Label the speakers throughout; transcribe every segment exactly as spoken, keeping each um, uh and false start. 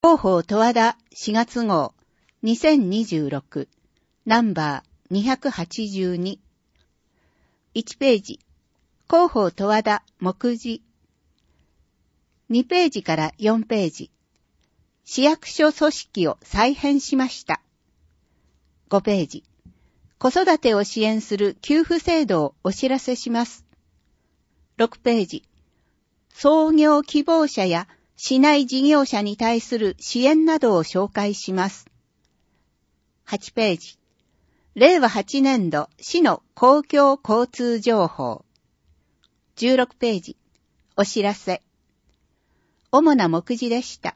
Speaker 1: 広報十和田しがつ号にせんにじゅうろくナンバーにひゃくはちじゅうに。いちページ、広報十和田目次。にページからよんページ、市役所組織を再編しました。ごページ、子育てを支援する給付制度をお知らせします。ろくページ、創業希望者や市内事業者に対する支援などを紹介します。はちページ、れいわはちねんど市の公共交通情報。じゅうろくページ、お知らせ。主な目次でした。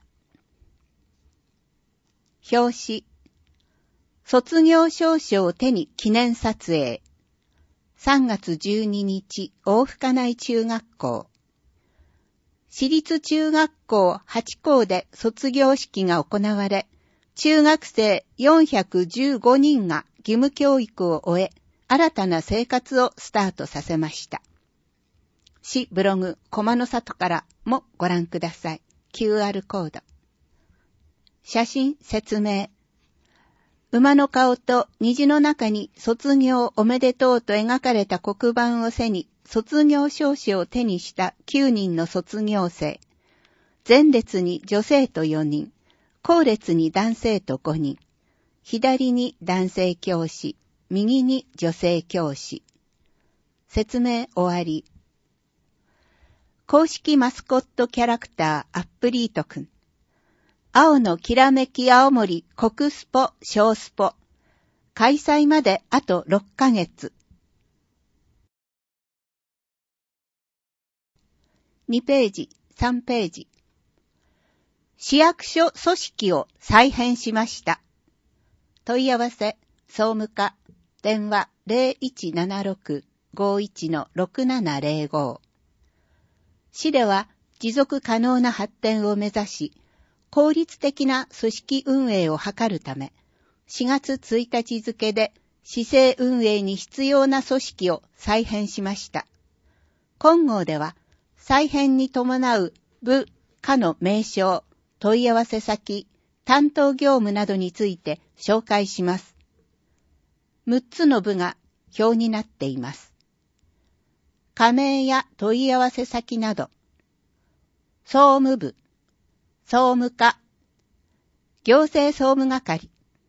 Speaker 1: 表紙。卒業証書を手に記念撮影。さんがつじゅうににち、大深内中学校。私立中学校はちこうで卒業式が行われ、中学生よんひゃくじゅうごにんが義務教育を終え、新たな生活をスタートさせました。市ブログ駒の里からもご覧ください。キューアール コード。写真説明。馬の顔と虹の中に卒業おめでとうと描かれた黒板を背に卒業証書を手にしたきゅうにんの卒業生。前列に女性とよにん、後列に男性とごにん、左に男性教師、右に女性教師。説明終わり。公式マスコットキャラクターアップリートくん。青のきらめき青森国スポ小スポ。開催まであとろっかげつ。にページ、さんページ。市役所組織を再編しました。問い合わせ、総務課、電話 ゼロいちななろく ごいち ろくななゼロご。市では持続可能な発展を目指し、効率的な組織運営を図るため、しがつついたち付で市政運営に必要な組織を再編しました。今号では、再編に伴う部、課の名称、問い合わせ先、担当業務などについて紹介します。むっつの部が表になっています。加盟や問い合わせ先など、総務部、総務課、行政総務係、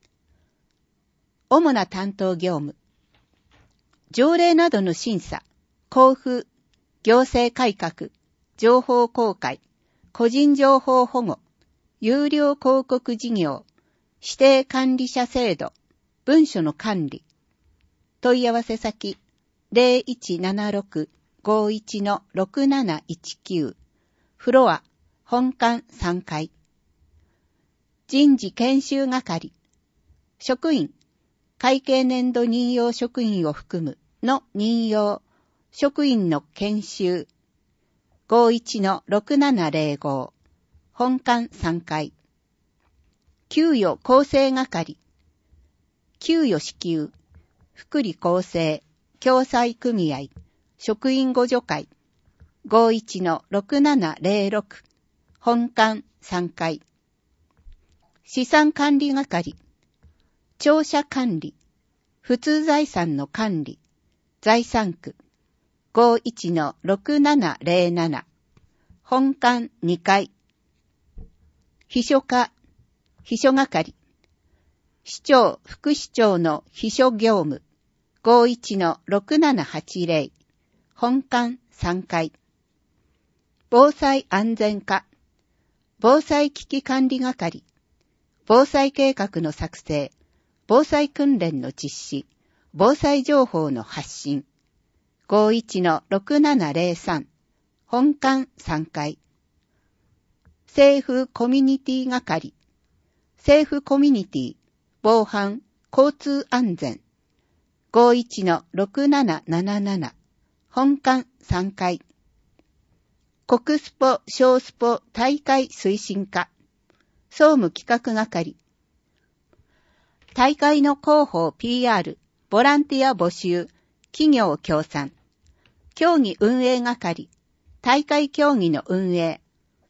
Speaker 1: 主な担当業務、条例などの審査、交付、行政改革、情報公開、個人情報保護、有料広告事業、指定管理者制度、文書の管理、問い合わせ先、ゼロいちななろく ごいち ろくなないちきゅう、フロア、本館さんかい。人事研修係、職員、会計年度任用職員を含むの任用、職員の研修、ごいち ろくななゼロご、本館さんかい。給与厚生係、給与支給、福利厚生、共済組合、職員互助会、ごいち ろくななゼロろく、本館さんかい。資産管理係、庁舎管理、普通財産の管理、財産区、ごいち ろくななゼロなな、本館にかい。秘書課、秘書係、市長、副市長の秘書業務、ごいち ろくななはちゼロ、本館さんかい。防災安全課、防災危機管理係、防災計画の作成、防災訓練の実施、防災情報の発信、ごいち ろくななゼロさん、本館さんかい。政府コミュニティ係、政府コミュニティ、防犯、交通安全、ごいち ろくなななななな、本館さんかい。国スポ、小スポ大会推進課、総務企画係、大会の広報 ピーアール、ボランティア募集、企業協賛、競技運営係、大会競技の運営、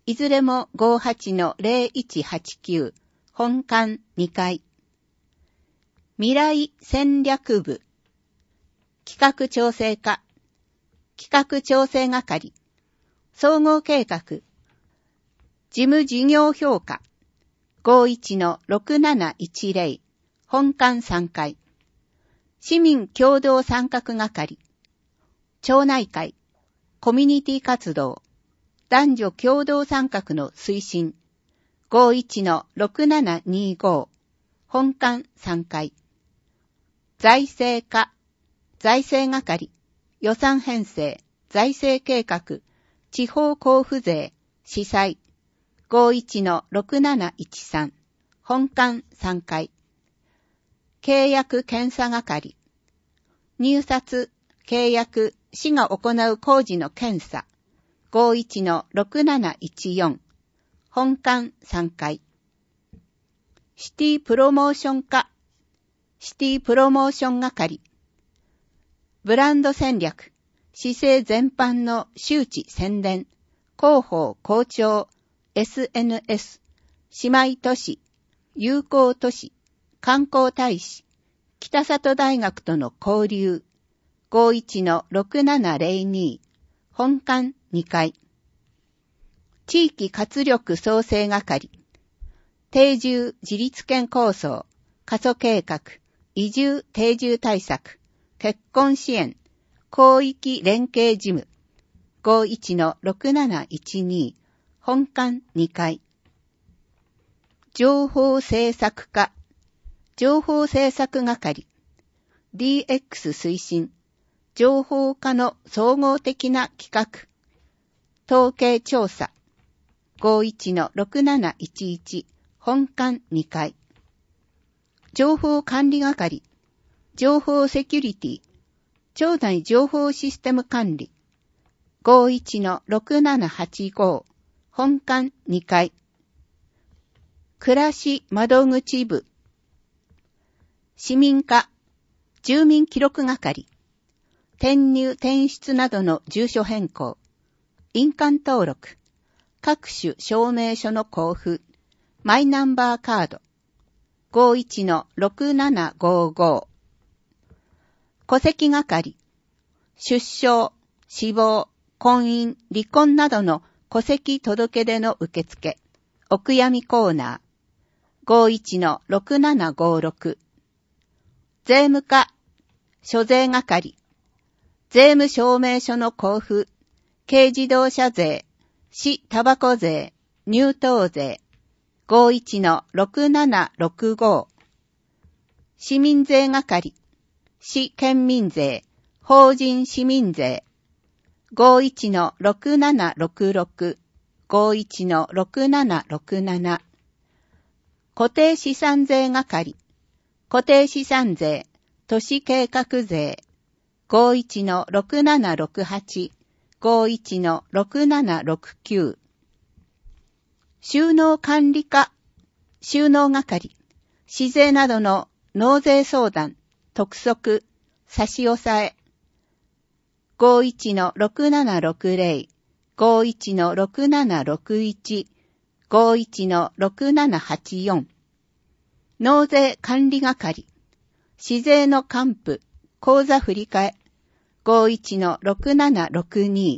Speaker 1: いずれも ごじゅうはちのゼロいちはちきゅう、本館にかい。未来戦略部、企画調整課、企画調整係、総合計画、事務事業評価、ごじゅういちのろくなないちゼロ、本館さんかい。市民共同参画係、町内会、コミュニティ活動、男女共同参画の推進、ごじゅういちのろくななにご、本館さんかい。財政課、財政係、予算編成、財政計画、地方交付税、司祭、ごじゅういちのろくなないちさん、本館さんかい。契約検査係、入札、契約、市が行う工事の検査、ごじゅういちのろくなないちよん、本館さんかい。シティプロモーション課、シティプロモーション係、ブランド戦略、市政全般の周知宣伝、広報校長、エスエヌエス、姉妹都市、友好都市、観光大使、北里大学との交流、ごじゅういちのろくななゼロに、本館にかい。地域活力創生係、定住自立権構想、過疎計画、移住定住対策、結婚支援、広域連携事務、ごじゅういちのろくなないちに、本館にかい。情報政策課、情報政策係、ディーエックス 推進、情報化の総合的な企画、統計調査、ごじゅういちのろくなないちいち、本館にかい。情報管理係、情報セキュリティ、町内情報システム管理、ごじゅういちのろくななはちご、本館にかい。暮らし窓口部、市民課、住民記録係、転入転出などの住所変更、印鑑登録、各種証明書の交付、マイナンバーカード、ごじゅういちのろくななごご。戸籍係、出生、死亡、婚姻、離婚などの戸籍届出の受付、お悔やみコーナー、ごじゅういちのろくななごろく。税務課、諸税係、税務証明書の交付、軽自動車税、市タバコ税、入湯税、ごじゅういちのろくななろくご。市民税係、市県民税、法人市民税、ごじゅういちのろくななろくろく、ごじゅういちのろくななろくなな。固定資産税係、固定資産税、都市計画税、ごじゅういちのろくななろくはち、ごじゅういちのろくななろくきゅう。収納管理課、収納係、市税などの納税相談、督促、差し押さえ、ごじゅういちのろくななろくゼロ、ごじゅういちのろくななろくいち、ごじゅういちのろくななはちよん。納税管理係、市税の還付、口座振替、ごじゅういちのろくななろくに。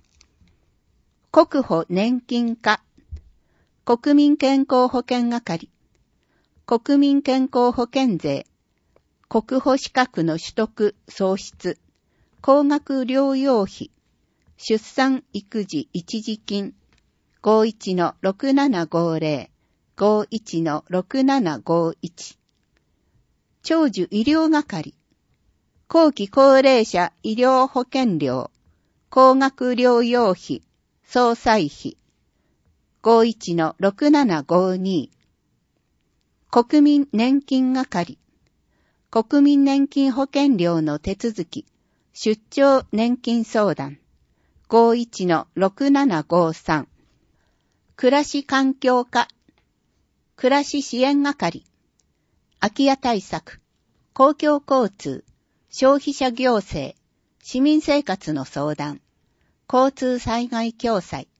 Speaker 1: 国保年金課、国民健康保険係、国民健康保険税、国保資格の取得、創出、高額療養費、出産育児一時金、ごじゅういちのろくななごゼロ、ごじゅういちのろくななごいち。長寿医療係、後期高齢者医療保険料、高額療養費、総裁費、ごじゅういちのろくななごに。国民年金係、国民年金保険料の手続き、出張年金相談、ごじゅういちのろくななごさん。暮らし環境課、暮らし支援係、空き家対策、公共交通、消費者行政、市民生活の相談、交通災害共済、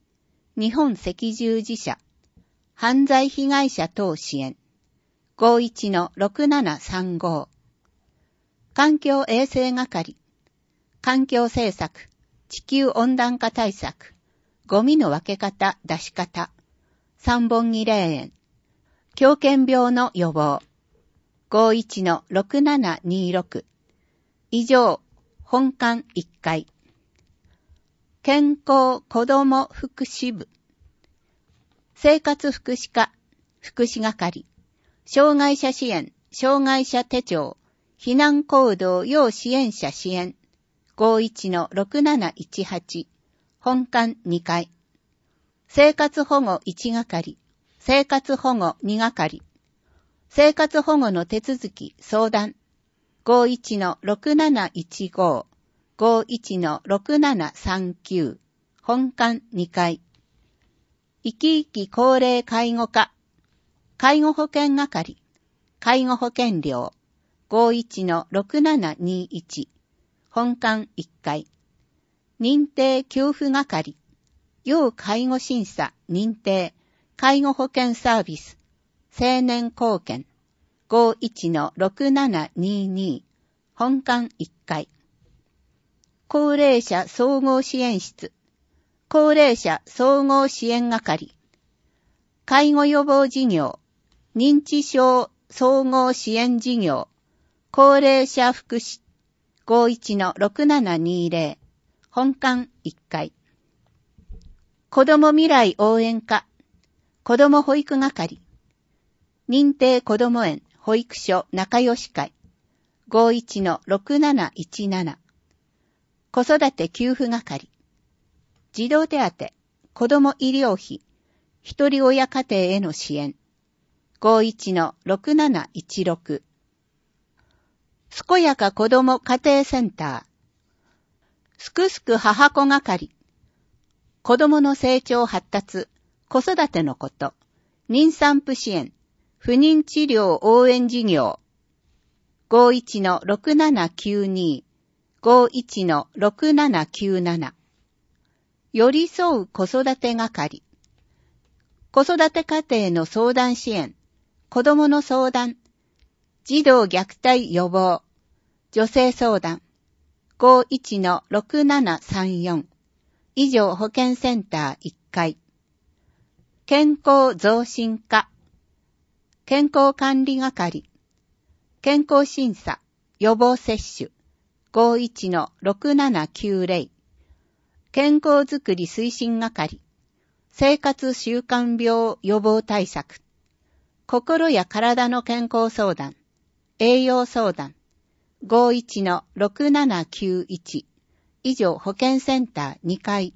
Speaker 1: 日本赤十字社、犯罪被害者等支援、ごいちのろくななさんご。環境衛生係、環境政策、地球温暖化対策、ゴミの分け方、出し方、三本木霊園、狂犬病の予防、ごいちのろくななにろく。以上、本館いっかい。健康子ども福祉部、生活福祉課、福祉係、障害者支援、障害者手帳、避難行動要支援者支援、ごいちのろくなないちはち、本館にかい。生活保護いち係、生活保護に係、生活保護の手続き相談、ごいちのろくなないちご、ごいちのろくななさんきゅう、本館にかい。生き生き高齢介護課、介護保険係、介護保険料、ごいちのろくななにいち、本館いっかい。認定給付係、要介護審査認定、介護保険サービス、青年貢献、ごいちのろくななにに、本館いっかい。高齢者総合支援室、高齢者総合支援係、介護予防事業、認知症総合支援事業、高齢者福祉、ごいちのろくななにぜろ、本館いっかい。子ども未来応援課、子ども保育係、認定こども園保育所仲良し会、ごいちのろくなないちなな。子育て給付係、児童手当、子ども医療費、一人親家庭への支援、ごいちのろくなないちろく。健やか子ども家庭センター、すくすく母子係、子どもの成長発達、子育てのこと、妊産婦支援、不妊治療応援事業、ごいちのろくななきゅうに、ごいちのろくななきゅうなな。寄り添う子育て係、子育て家庭の相談支援、子どもの相談、児童虐待予防、女性相談、ごいちのろくななさんよん。以上保健センターいっかい。健康増進課、健康管理係、健康審査、予防接種、ごいちのろくななきゅうぜろ。健康づくり推進係、生活習慣病予防対策、心や体の健康相談、栄養相談、ごいちのろくななきゅういち。以上保健センターにかい。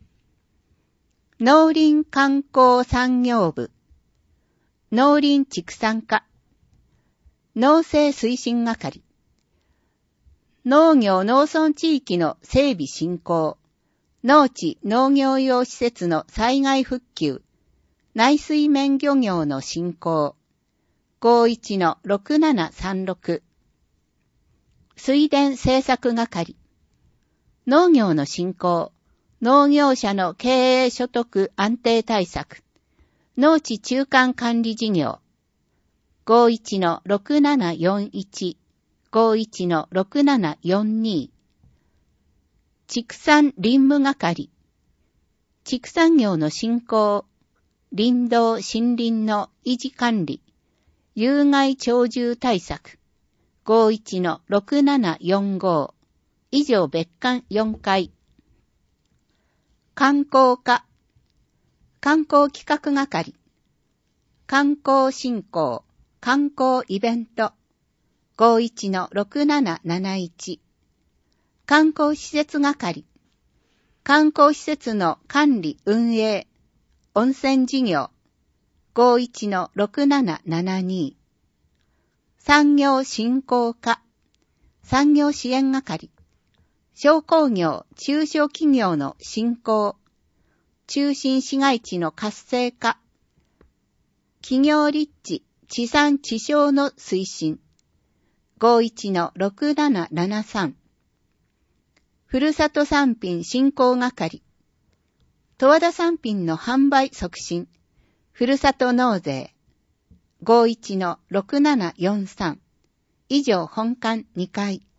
Speaker 1: 農林観光産業部、農林畜産課、農政推進係、農業農村地域の整備振興、農地農業用施設の災害復旧、内水面漁業の振興、ごいちのろくななさんろく。水田政策係、農業の振興、農業者の経営所得安定対策、農地中間管理事業、ごいちのろくななよんいち、ごいちのろくななよんに。畜産林務係、畜産業の振興、林道森林の維持管理、有害鳥獣対策、ごいちのろくななよんご。以上別館よんかい。観光課、観光企画係、観光振興、観光イベント、ごいちのろくなななないち。観光施設係、観光施設の管理運営、温泉事業、ごいちのろくななななに。産業振興課、産業支援係、小工業・中小企業の振興、中心市街地の活性化、企業立地・地産地消の推進、ごいちのろくななななさん。ふるさと産品振興係、 十和田産品の販売促進、ふるさと納税、ごじゅういちのろくななよんさん、以上本館にかい。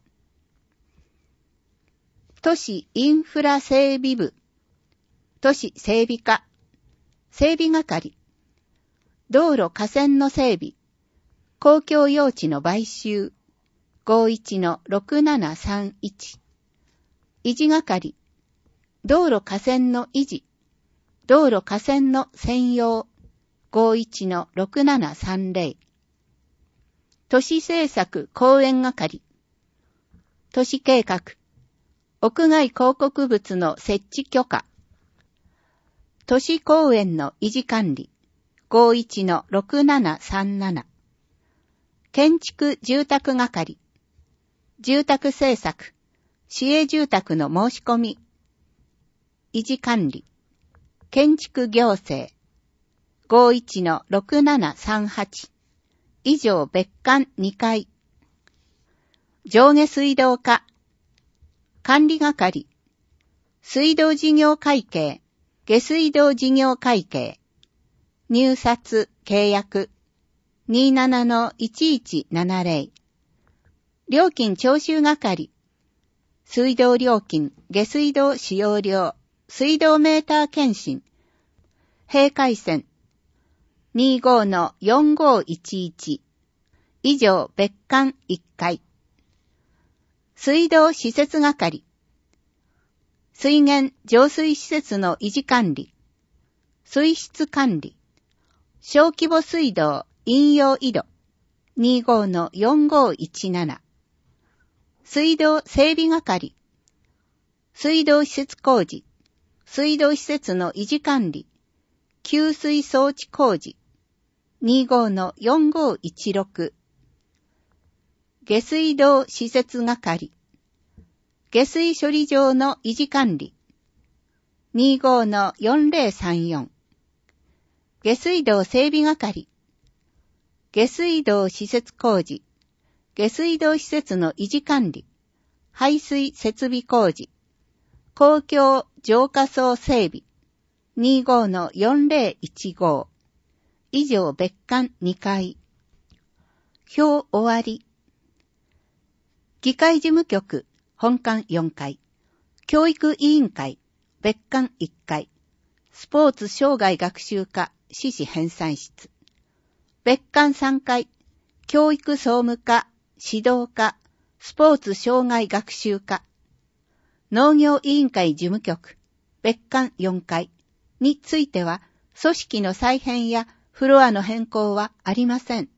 Speaker 1: 都市インフラ整備部、都市整備課、整備係、道路河川の整備、公共用地の買収、ごじゅういちのろくななさんいち、維持係、道路河川の維持、道路河川の専用、ごじゅういちのろくななさんぜろ、都市政策公園係、都市計画、屋外広告物の設置許可、都市公園の維持管理、ごじゅういちのろくななさんなな、建築住宅係、住宅政策、市営住宅の申し込み、維持管理、建築行政、ごじゅういちのろくななさんはち、以上別館にかい。上下水道課、管理係、水道事業会計、下水道事業会計、入札契約、にじゅうななのいちいちななぜろ、料金徴収係、水道料金、下水道使用量、水道メーター検診、閉会線、にじゅうごのよんごいちいち、以上別館いっかい。水道施設係、水源浄水施設の維持管理、水質管理、小規模水道飲用井戸、にじゅうごのよんごいちなな、水道整備係、水道施設工事、水道施設の維持管理、給水装置工事、にじゅうごのよんごいちろく、下水道施設係、下水処理場の維持管理、にじゅうごのよんぜろさんよん、下水道整備係、下水道施設工事、下水道施設の維持管理、排水設備工事、公共浄化槽整備、にじゅうごのよんぜろいちご、以上別館にかい。表終わり。議会事務局、本館よんかい。教育委員会、別館いっかい。スポーツ生涯学習課、志士編纂室。別館さんかい。教育総務課、指導課、スポーツ生涯学習課。農業委員会事務局、別館よんかいについては、組織の再編やフロアの変更はありません。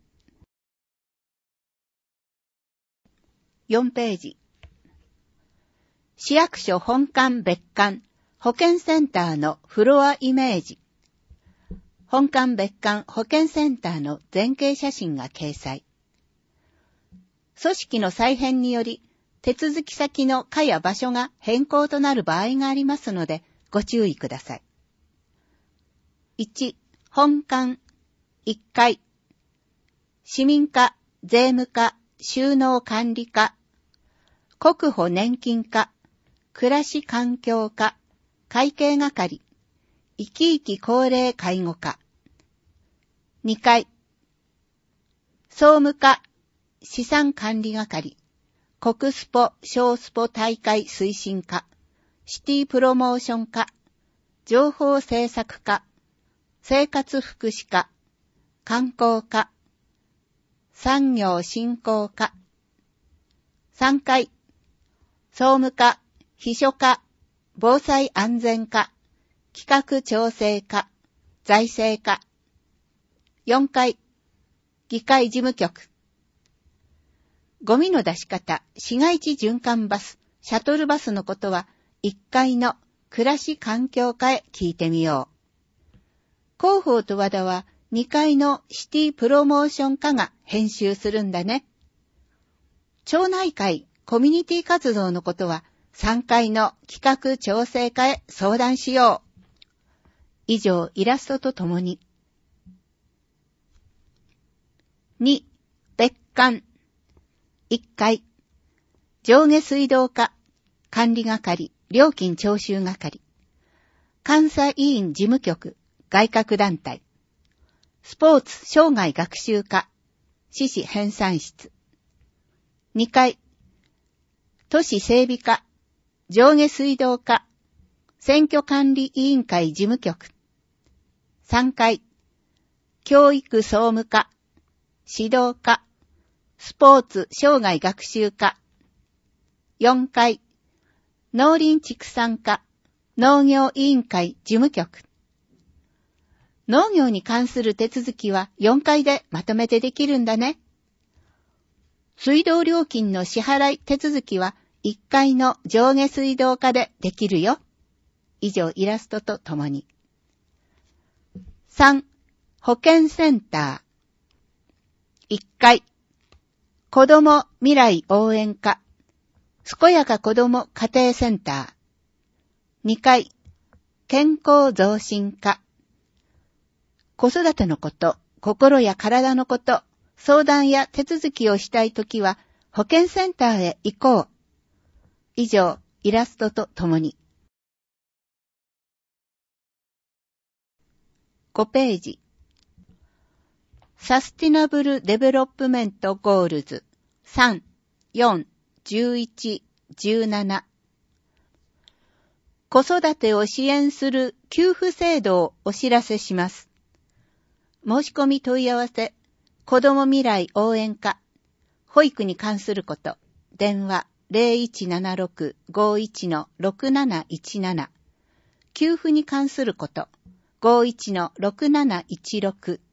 Speaker 1: よんページ。市役所本館別館保健センターのフロアイメージ。本館別館保健センターの前景写真が掲載。組織の再編により、手続き先の課や場所が変更となる場合がありますので、ご注意ください。いち、本館いっかい。市民課、税務課、収納管理課、国保年金課、暮らし環境課、会計係、生き生き高齢介護課。にかい、総務課、資産管理係、国スポ、小スポ大会推進課、シティプロモーション課、情報政策課、生活福祉課、観光課、産業振興課。さんかい、総務課、秘書課、防災安全課、企画調整課、財政課。よんかい、議会事務局。ゴミの出し方、市街地循環バス、シャトルバスのことはいっかいの暮らし環境課へ聞いてみよう。広報と和田はにかいのシティプロモーション課が編集するんだね。町内会、コミュニティ活動のことはさんかいの企画調整課へ相談しよう。以上、イラストとともに。に、別館。いっかい、上下水道課、管理係、料金徴収係。 監査委員事務局外郭団体、スポーツ生涯学習課市市編纂室、にかい都市整備課上下水道課選挙管理委員会事務局、さんかい教育総務課指導課スポーツ生涯学習課、よんかい農林畜産課農業委員会事務局。農業に関する手続きはよんかいでまとめてできるんだね。水道料金の支払い手続きはいっかいの上下水道課でできるよ。以上イラストとともに。さん. 保健センター。いっかい子ども未来応援課健やか子ども家庭センター。にかい健康増進課。子育てのこと、心や体のこと、相談や手続きをしたいときは保健センターへ行こう。以上イラストとともに。ごページ。サスティナブルデベロップメントゴールズさん、よん、じゅういち、じゅうなな。子育てを支援する給付制度をお知らせします。申し込み問い合わせ、子ども未来応援課、保育に関すること、電話 ゼロいちななろく ごいち ろくなないちなな、給付に関すること、ごいち ろくなないちろく。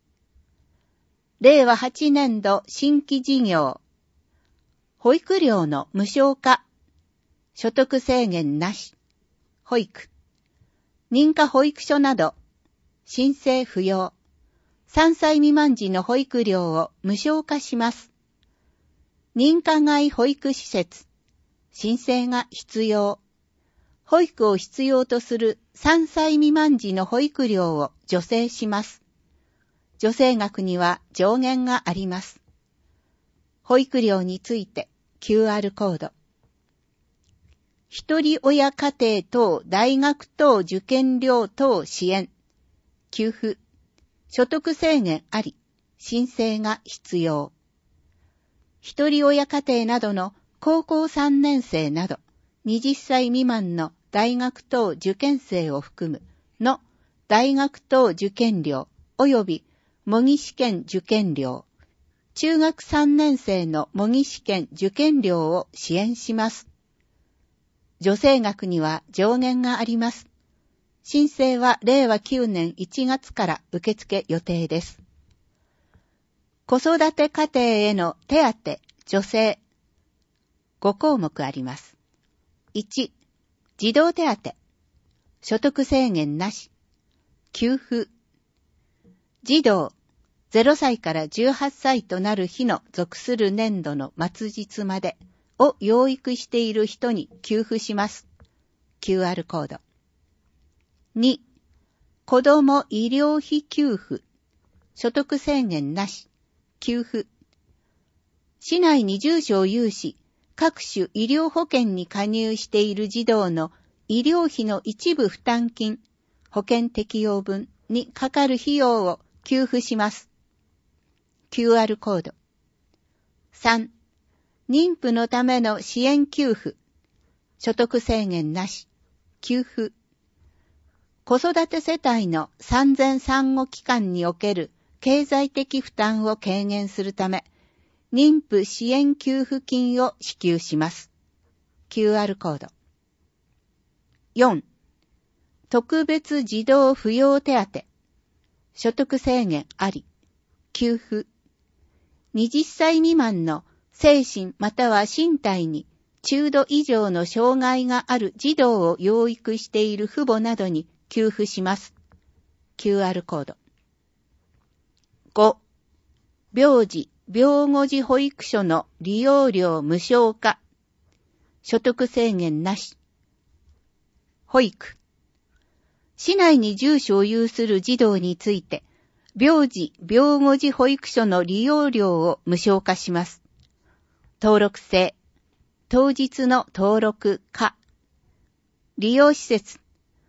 Speaker 1: れいわはちねんど新規事業、保育料の無償化、所得制限なし、保育、認可保育所など、申請不要、さんさい未満児の保育料を無償化します。認可外保育施設、申請が必要、保育を必要とするさんさい未満児の保育料を助成します。助成額には上限があります。保育料について キューアール コード。一人親家庭等大学等受験料等支援、給付、所得制限あり、申請が必要。一人親家庭などの高校さんねん生などはたち未満の大学等受験生を含むの大学等受験料及び模擬試験受験料、中学さんねん生の模擬試験受験料を支援します。助成額には上限があります。申請はれいわきゅうねんいちがつから受付予定です。子育て家庭への手当、助成。ごこうもくあります。いち、児童手当。所得制限なし。給付。児童ゼロさいからじゅうはっさいとなる日の属する年度の末日までを養育している人に給付します。キューアール コード。に、子ども医療費給付。所得制限なし。給付。市内に住所を有し、各種医療保険に加入している児童の医療費の一部負担金、保険適用分にかかる費用を給付します。キューアール コード。さん、妊婦のための支援給付。所得制限なし。給付。子育て世帯の産前産後期間における経済的負担を軽減するため、妊婦支援給付金を支給します。キューアール コード。よん、特別児童扶養手当。所得制限あり。給付。はたち未満の精神または身体に中度以上の障害がある児童を養育している父母などに給付します。キューアール コード。ご、病児、病後児保育所の利用料無償化。所得制限なし。保育。市内に住所を有する児童について、病児、病後児保育所の利用料を無償化します。登録制。当日の登録可。利用施設。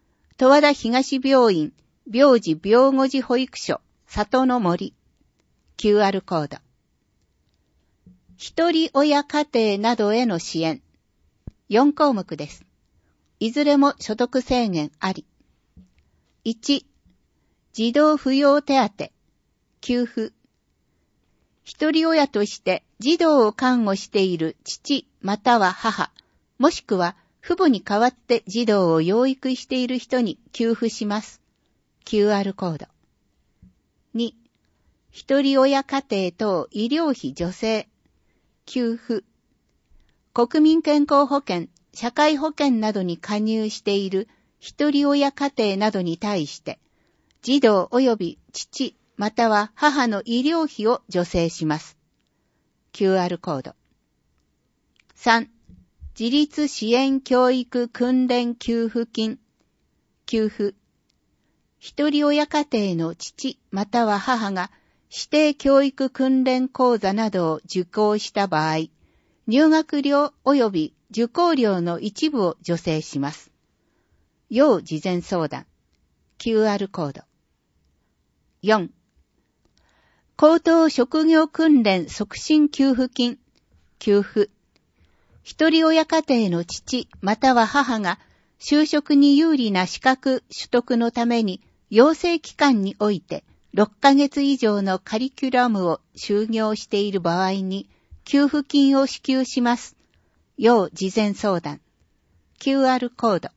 Speaker 1: 十和田東病院、病児病後児保育所、里の森、キューアール コード。一人親家庭などへの支援、よん項目です。いずれも所得制限あり。いち、児童扶養手当、給付。一人親として児童を看護している父または母、もしくは父母に代わって児童を養育している人に給付します。キューアール コード。に、一人親家庭等医療費助成、給付。国民健康保険、社会保険などに加入している一人親家庭などに対して、児童及び父または母の医療費を助成します。キューアール コード。さん、自立支援教育訓練給付金、給付。一人親家庭の父または母が指定教育訓練講座などを受講した場合、入学料及び受講料の一部を助成します。要事前相談。キューアール コード。よん、高等職業訓練促進給付金、給付。一人親家庭の父または母が就職に有利な資格取得のために養成機関においてろっかげつ以上のカリキュラムを修行している場合に給付金を支給します。要事前相談。キューアール コード。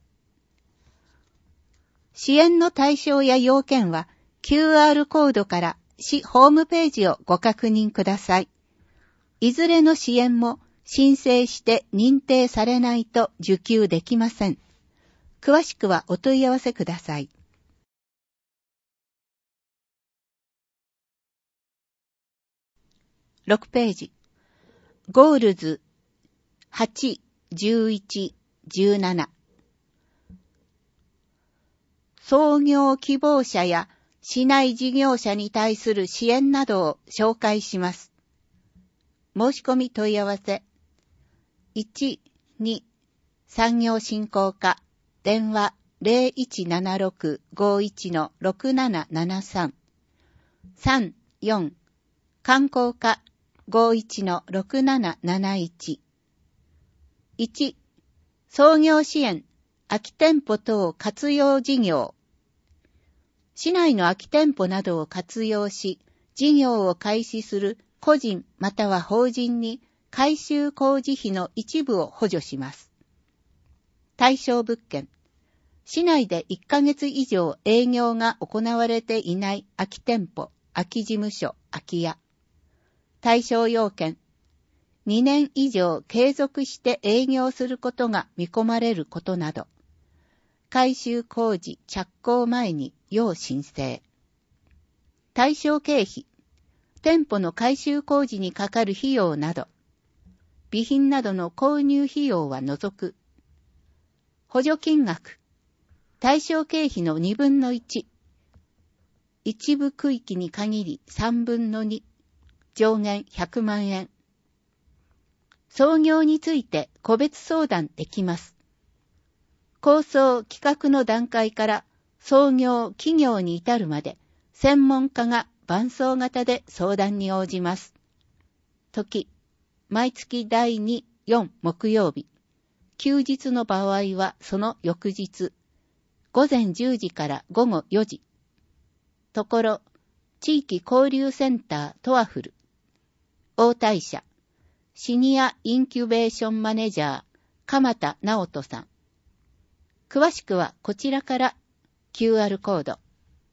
Speaker 1: 支援の対象や要件は キューアール コードから市ホームページをご確認ください。いずれの支援も申請して認定されないと受給できません。詳しくはお問い合わせください。ろくページ。ゴールズはち、じゅういち、じゅうなな。創業希望者や市内事業者に対する支援などを紹介します。申し込み問い合わせ。いち、に、産業振興課、電話 ゼロいちななろく ごいち ろくななななさん。さん、よん、観光課 ごいち ろくなななないち。いち、創業支援、空き店舗等活用事業。市内の空き店舗などを活用し、事業を開始する個人または法人に改修工事費の一部を補助します。対象物件。市内でいっかげつ以上営業が行われていない空き店舗、空き事務所、空き家。対象要件。にねん以上継続して営業することが見込まれることなど。改修工事着工前に要申請。対象経費。店舗の改修工事にかかる費用など。備品などの購入費用は除く。補助金額。対象経費のにぶんのいち。一部区域に限りさんぶんのに。上限ひゃくまんえん。創業について個別相談できます。構想企画の段階から創業企業に至るまで専門家が伴走型で相談に応じます。時、毎月だいに、よん木曜日。休日の場合はその翌日。ごぜんじゅうじからごごよじ。ところ、地域交流センタートワフル。応対者、シニアインキュベーションマネージャー、鎌田直人さん。詳しくはこちらから キューアール コード。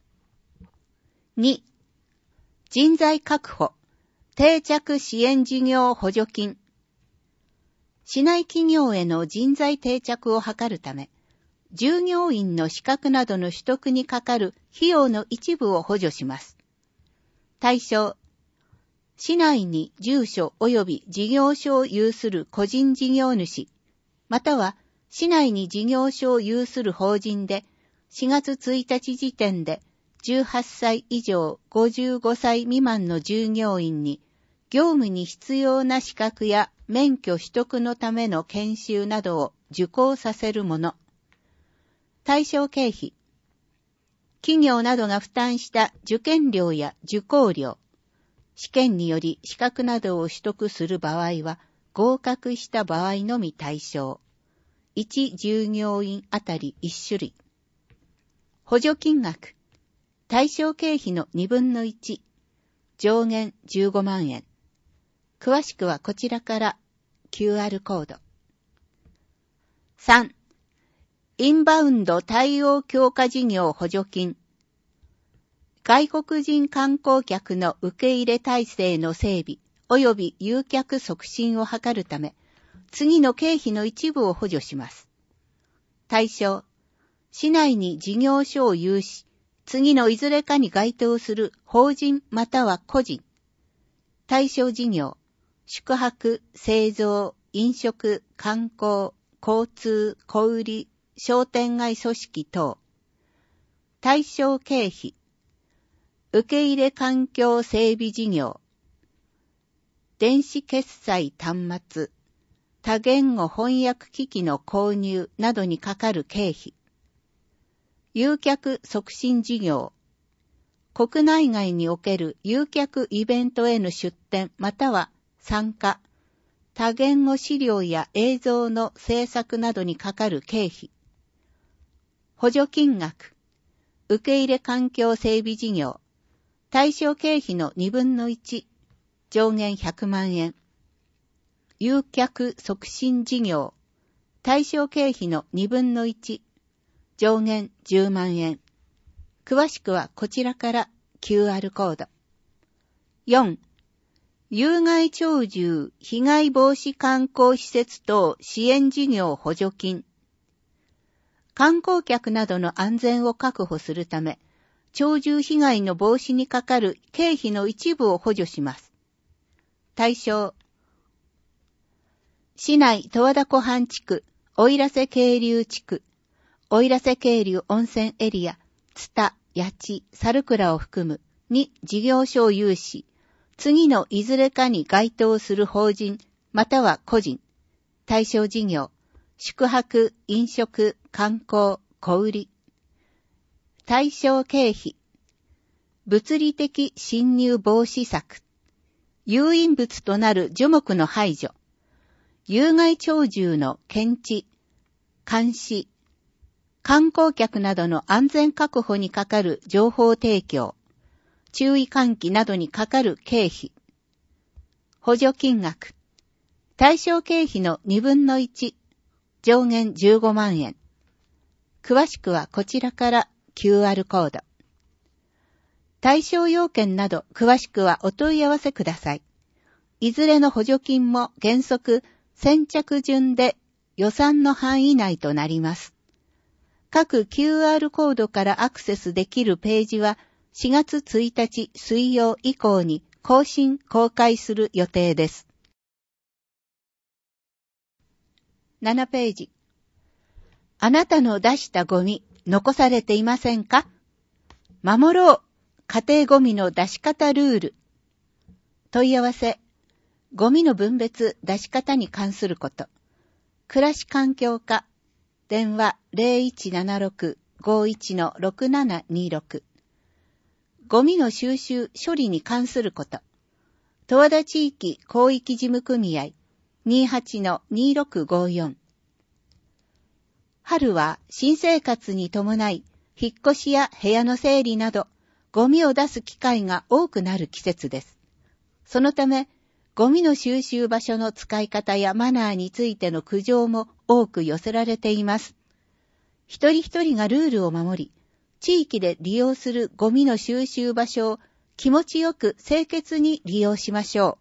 Speaker 1: に、人材確保、定着支援事業補助金。市内企業への人材定着を図るため、従業員の資格などの取得にかかる費用の一部を補助します。対象、市内に住所及び事業所を有する個人事業主、または市内に事業所を有する法人で、しがつついたち時点でじゅうはっさい以上ごじゅうごさい未満の従業員に、業務に必要な資格や免許取得のための研修などを受講させるもの。対象経費、 企業などが負担した受験料や受講料、試験により資格などを取得する場合は、合格した場合のみ対象。いち従業員あたりいち種類。補助金額。対象経費のにぶんのいち。上限じゅうごまんえん。詳しくはこちらから キューアール コード。さん. インバウンド対応強化事業補助金。外国人観光客の受け入れ体制の整備及び誘客促進を図るため、次の経費の一部を補助します。対象、市内に事業所を有し、次のいずれかに該当する法人または個人。対象事業、宿泊、製造、飲食、観光、交通、小売、商店街組織等。対象経費、受け入れ環境整備事業、電子決済端末、多言語翻訳機器の購入などにかかる経費。誘客促進事業。国内外における誘客イベントへの出展または参加。多言語資料や映像の制作などにかかる経費。補助金額。受け入れ環境整備事業。対象経費のにぶんのいち。上限ひゃくまんえん。誘客促進事業。対象経費のにぶんのいち。上限じゅうまんえん。詳しくはこちらから キューアール コード。よん. 有害鳥獣被害防止観光施設等支援事業補助金。観光客などの安全を確保するため、鳥獣被害の防止にかかる経費の一部を補助します。対象、市内十和田湖畔地区、奥入瀬渓流地区、奥入瀬渓流温泉エリア、津田、八千、猿倉を含むに事業所を有し、次のいずれかに該当する法人または個人、対象事業、宿泊、飲食、観光、小売。対象経費、物理的侵入防止策、誘引物となる樹木の排除、有害鳥獣の検知、監視、観光客などの安全確保にかかる情報提供、注意喚起などにかかる経費。補助金額。対象経費のにぶんのいち。上限じゅうごまんえん。詳しくはこちらから キューアール コード。対象要件など詳しくはお問い合わせください。いずれの補助金も原則先着順で予算の範囲内となります。各 キューアール コードからアクセスできるページはしがつついたち水曜以降に更新公開する予定です。ななページ。あなたの出したゴミ残されていませんか？守ろう家庭ゴミの出し方ルール。問い合わせ。ゴミの分別出し方に関すること。暮らし環境課。電話 ゼロいちななろく ごいち ろくななにろく。ゴミの収集処理に関すること。十和田地域広域事務組合 にはちのにろくごよん。春は新生活に伴い、引っ越しや部屋の整理など、ゴミを出す機会が多くなる季節です。そのため、ゴミの収集場所の使い方やマナーについての苦情も多く寄せられています。一人一人がルールを守り、地域で利用するゴミの収集場所を気持ちよく清潔に利用しましょう。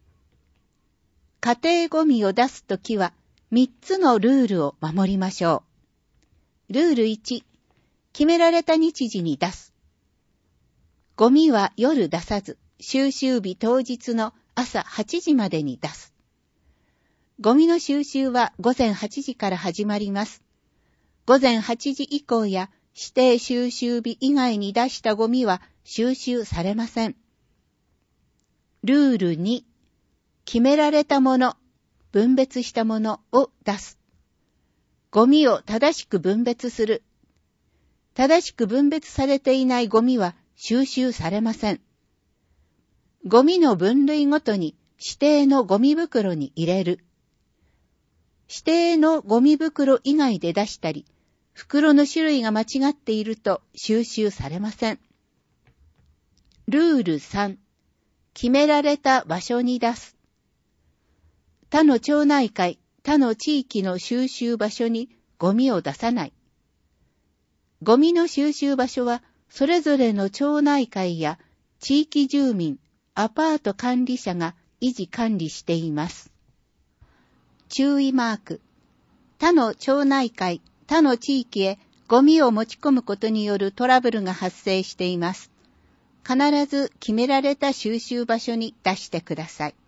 Speaker 1: 家庭ゴミを出すときはみっつのルールを守りましょう。ルールいち、決められた日時に出す。ゴミは夜出さず、収集日当日の朝はちじまでに出す。ゴミの収集はごぜんはちじから始まります。ごぜんはちじ以降や指定収集日以外に出したゴミは収集されません。ルールに、決められたもの、分別したものを出す。ゴミを正しく分別する。 正しく分別されていないゴミは収集されません。ゴミの分類ごとに指定のゴミ袋に入れる。指定のゴミ袋以外で出したり、袋の種類が間違っていると収集されません。ルールさん、決められた場所に出す。他の町内会、他の地域の収集場所にゴミを出さない。ゴミの収集場所はそれぞれの町内会や地域住民、アパート管理者が維持管理しています。注意マーク。他の町内会、他の地域へゴミを持ち込むことによるトラブルが発生しています。必ず決められた収集場所に出してください。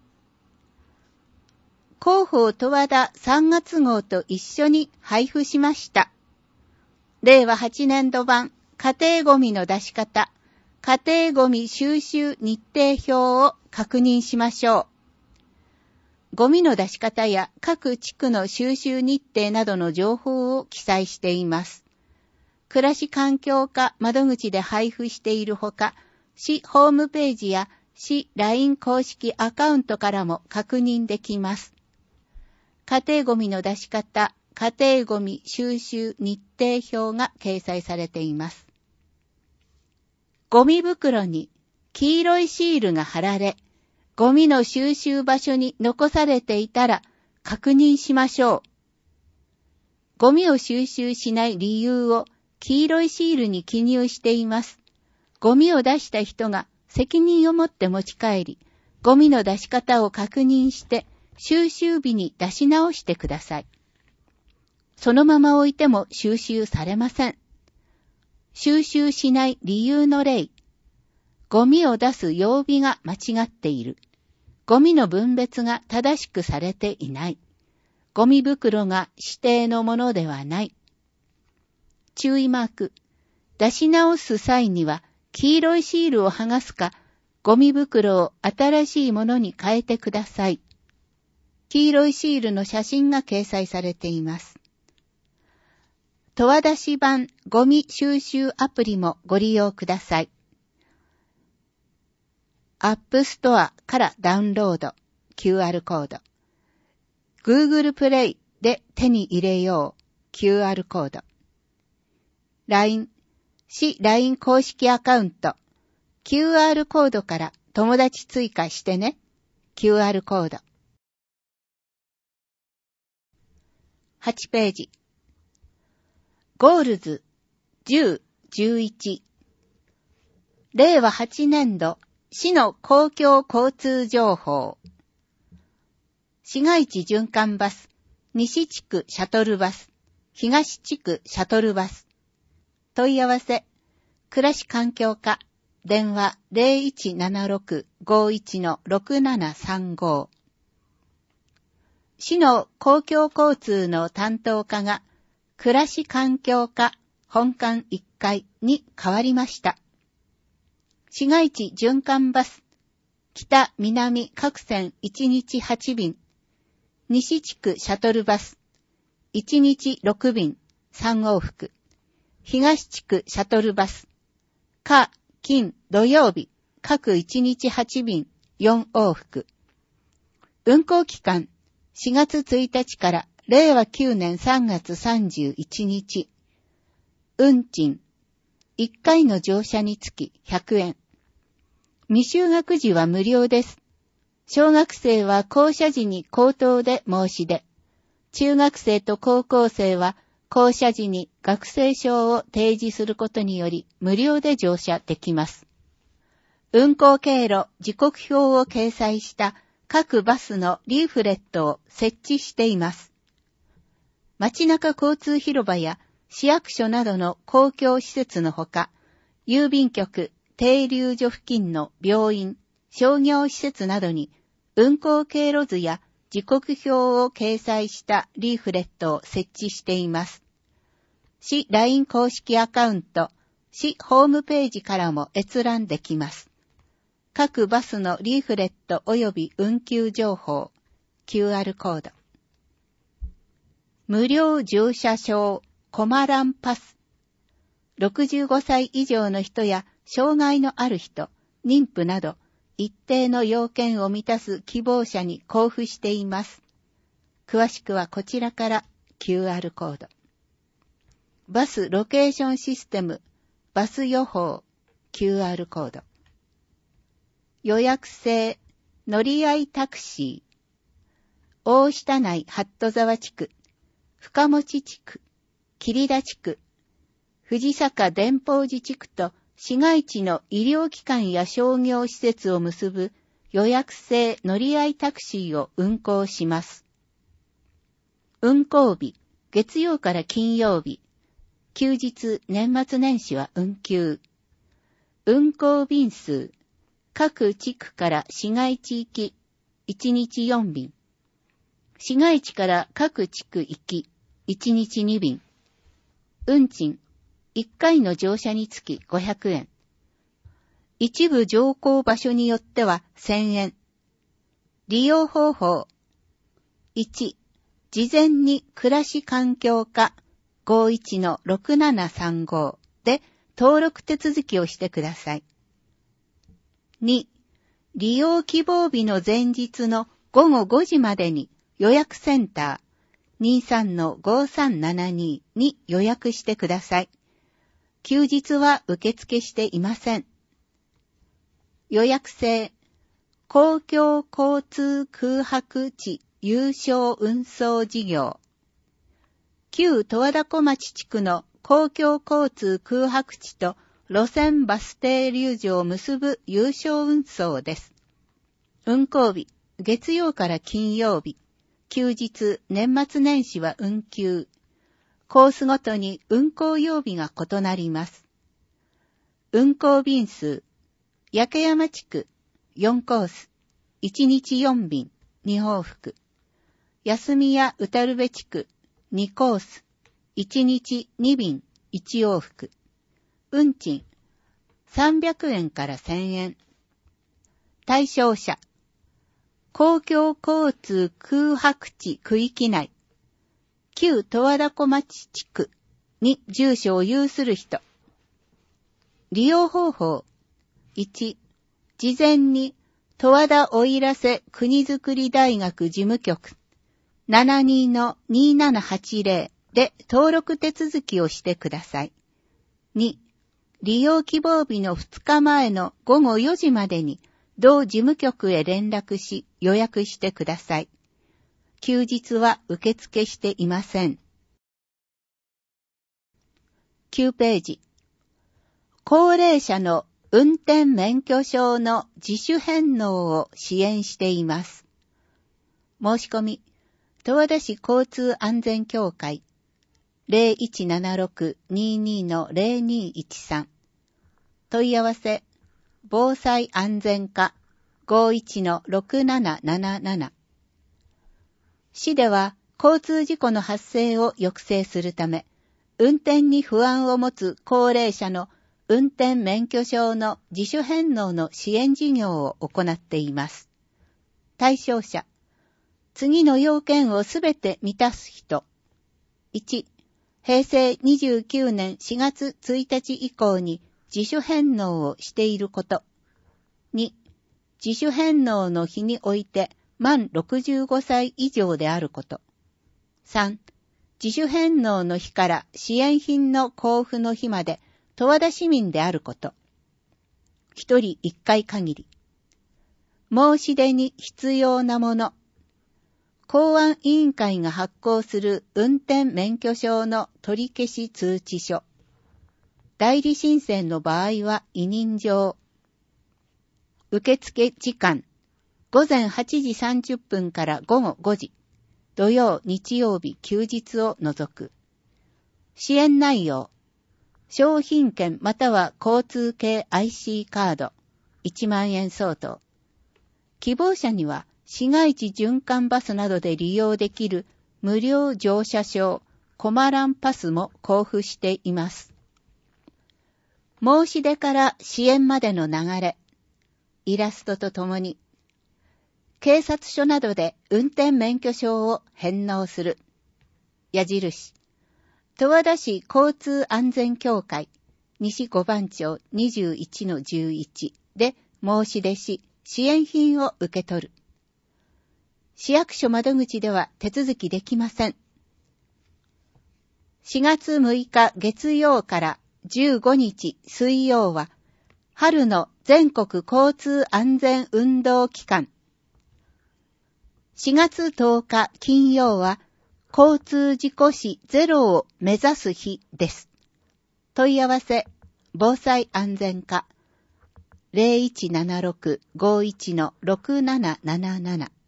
Speaker 1: 広報十和田さんがつ号と一緒に配布しました。れいわはちねんど版家庭ゴミの出し方、家庭ゴミ収集日程表を確認しましょう。ゴミの出し方や各地区の収集日程などの情報を記載しています。暮らし環境課窓口で配布しているほか、市ホームページや市 ライン 公式アカウントからも確認できます。家庭ゴミの出し方、家庭ゴミ収集日程表が掲載されています。ゴミ袋に黄色いシールが貼られ、ゴミの収集場所に残されていたら確認しましょう。ゴミを収集しない理由を黄色いシールに記入しています。ゴミを出した人が責任を持って持ち帰り、ゴミの出し方を確認して収集日に出し直してください。そのまま置いても収集されません。収集しない理由の例。ゴミを出す曜日が間違っている。ゴミの分別が正しくされていない。ゴミ袋が指定のものではない。注意マーク。出し直す際には黄色いシールを剥がすか、ゴミ袋を新しいものに変えてください。黄色いシールの写真が掲載されています。十和田市版ゴミ収集アプリもご利用ください。アップストアからダウンロード キューアール コード。Google プレイで手に入れよう キューアール コード。ライン、市 ライン 公式アカウント キューアール コードから友達追加してね キューアール コード。はちページ。ゴールズじゅう、じゅういち。れいわはちねんど市の公共交通情報。市街地循環バス、西地区シャトルバス、東地区シャトルバス。問い合わせ、暮らし環境課、電話 ゼロいちななろく ごいち ろくななさんご。市の公共交通の担当課が、暮らし環境課本館いっかいに変わりました。市街地循環バス、北南各線いちにちはちびん、西地区シャトルバス、いちにちろくびん、さん往復、東地区シャトルバス、火、金、土曜日、各いちにちはちびん、よん往復。運行期間、しがつついたちかられいわきゅうねんさんがつさんじゅういちにち。運賃、いっかいの乗車につきひゃくえん。未就学時は無料です。小学生は降車時に口頭で申し出。中学生と高校生は降車時に学生証を提示することにより無料で乗車できます。運行経路、時刻表を掲載した各バスのリーフレットを設置しています。街中交通広場や市役所などの公共施設のほか、郵便局、停留所付近の病院、商業施設などに運行経路図や時刻表を掲載したリーフレットを設置しています。市 ライン 公式アカウント、市ホームページからも閲覧できます。各バスのリーフレット及び運休情報、キューアール コード。無料駐車場、コマランパス。 ろくじゅうごさい以上の人や障害のある人、妊婦など、一定の要件を満たす希望者に交付しています。詳しくはこちらから キューアール コード。バスロケーションシステム、バス予報、キューアール コード。予約制、乗り合いタクシー、大下内八戸沢地区、深持地区、桐田地区、藤坂伝法寺地区と市街地の医療機関や商業施設を結ぶ予約制乗り合いタクシーを運行します。運行日、月曜から金曜日、休日、年末年始は運休。運行便数、各地区から市街地行き、いちにちよんびん。市街地から各地区行き、いちにちにびん。運賃、いっかいの乗車につきごひゃくえん。一部乗降場所によってはせんえん。利用方法。いち、事前に暮らし環境課 ごいちのろくななさんご で登録手続きをしてください。に、利用希望日の前日のごごごじまでに予約センター にさんのごさんななに に予約してください。休日は受付していません。予約制、公共交通空白地有償運送事業。旧十和田湖町地区の公共交通空白地と路線バス停留所を結ぶ有償運送です。運行日、月曜から金曜日、休日、年末年始は運休。コースごとに運行曜日が異なります。運行便数、焼山地区よんコース、いちにちよんびん、に往復。休みや宇多部地区にコース、いちにちにびん、いち往復。運賃、さんびゃくえんからせんえん。対象者、公共交通空白地区域内、旧十和田湖町地区に住所を有する人。利用方法。いち、事前に十和田奥入瀬国づくり大学事務局 ななにのにななはちぜろ で登録手続きをしてください。に、利用希望日のふつかまえのごごよじまでに同事務局へ連絡し予約してください。休日は受付していません。きゅうページ。高齢者の運転免許証の自主返納を支援しています。申し込み、十和田市交通安全協会 ゼロいちななろくににのゼロにいちさん 問い合わせ、防災安全課 ごいちのろくなななななな。市では交通事故の発生を抑制するため、運転に不安を持つ高齢者の運転免許証の自主返納の支援事業を行っています。対象者、次の要件をすべて満たす人。いち、へいせいにじゅうきゅうねんしがつついたち以降に自主返納をしていること。に、自主返納の日において満ろくじゅうごさい以上であること。さん、自主返納の日から支援品の交付の日まで十和田市民であること。一人一回限り。申し出に必要なもの。公安委員会が発行する運転免許証の取り消し通知書。代理申請の場合は委任状。受付時間。ごぜんはちじさんじゅっぷんからごごごじ。土曜、日曜日、休日を除く。支援内容。商品券または交通系 アイシー カードいちまんえん相当。希望者には市街地循環バスなどで利用できる無料乗車証コマランパスも交付しています。申し出から支援までの流れ。イラストとともに。警察署などで運転免許証を返納する。矢印。十和田市交通安全協会西五番町 にじゅういちのじゅういち で申し出し、支援品を受け取る。市役所窓口では手続きできません。しがつむいか月曜からじゅうごにち水曜は、春の全国交通安全運動期間。しがつとおか金曜は、交通事故死ゼロを目指す日です。問い合わせ、防災安全課 ゼロいちななろく ごいち ろくなななななな。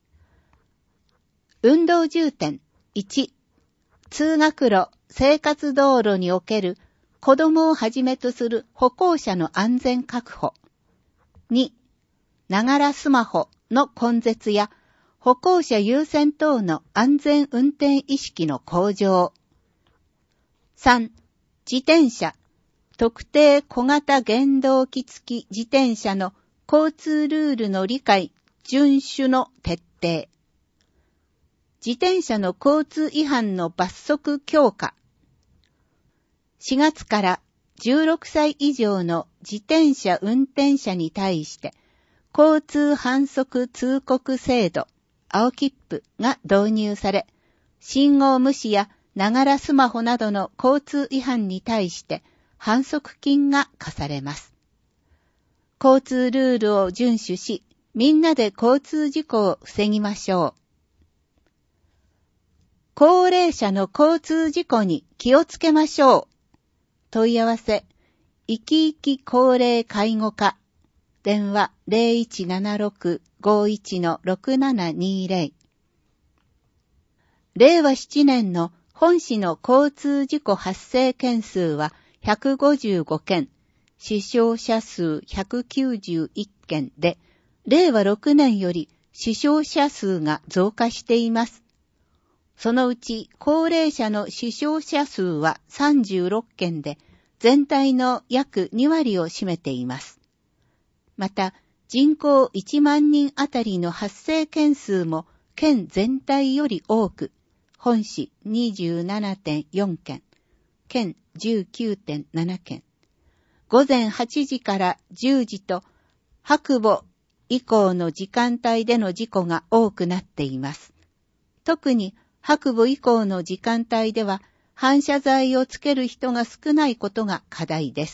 Speaker 1: 運動重点いち、通学路、生活道路における子供をはじめとする歩行者の安全確保。に、ながらスマホの根絶や歩行者優先等の安全運転意識の向上。さん、自転車、特定小型原動機付き自転車の交通ルールの理解、遵守の徹底。自転車の交通違反の罰則強化。しがつからじゅうろくさい以上の自転車運転者に対して、交通反則通告制度、青切符が導入され、信号無視やながらスマホなどの交通違反に対して反則金が課されます。交通ルールを遵守し、みんなで交通事故を防ぎましょう。高齢者の交通事故に気をつけましょう。問い合わせ、いきいき高齢介護課、電話 ゼロいちななろく ごいち ろくななにゼロ。れいわななねんの本市の交通事故発生件数はひゃくごじゅうごけん、死傷者数ひゃくきゅうじゅういっけんで、れいわろくねんより死傷者数が増加しています。そのうち高齢者の死傷者数はさんじゅうろっけんで、全体の約にわりを占めています。また、人口いちまんにんあたりの発生件数も県全体より多く、本市 にじゅうななてんよんけん、県 じゅうきゅうてんななけん、午前はちじからじゅうじと白母以降の時間帯での事故が多くなっています。特に白母以降の時間帯では反射材をつける人が少ないことが課題です。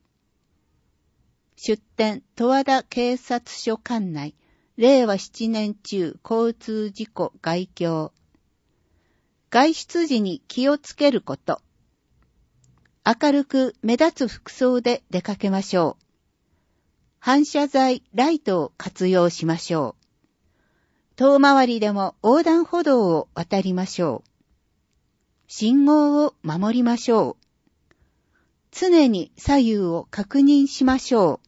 Speaker 1: 出典十和田警察署管内、れいわななねん中交通事故概況。外出時に気をつけること。明るく目立つ服装で出かけましょう。反射材、ライトを活用しましょう。遠回りでも横断歩道を渡りましょう。信号を守りましょう。常に左右を確認しましょう。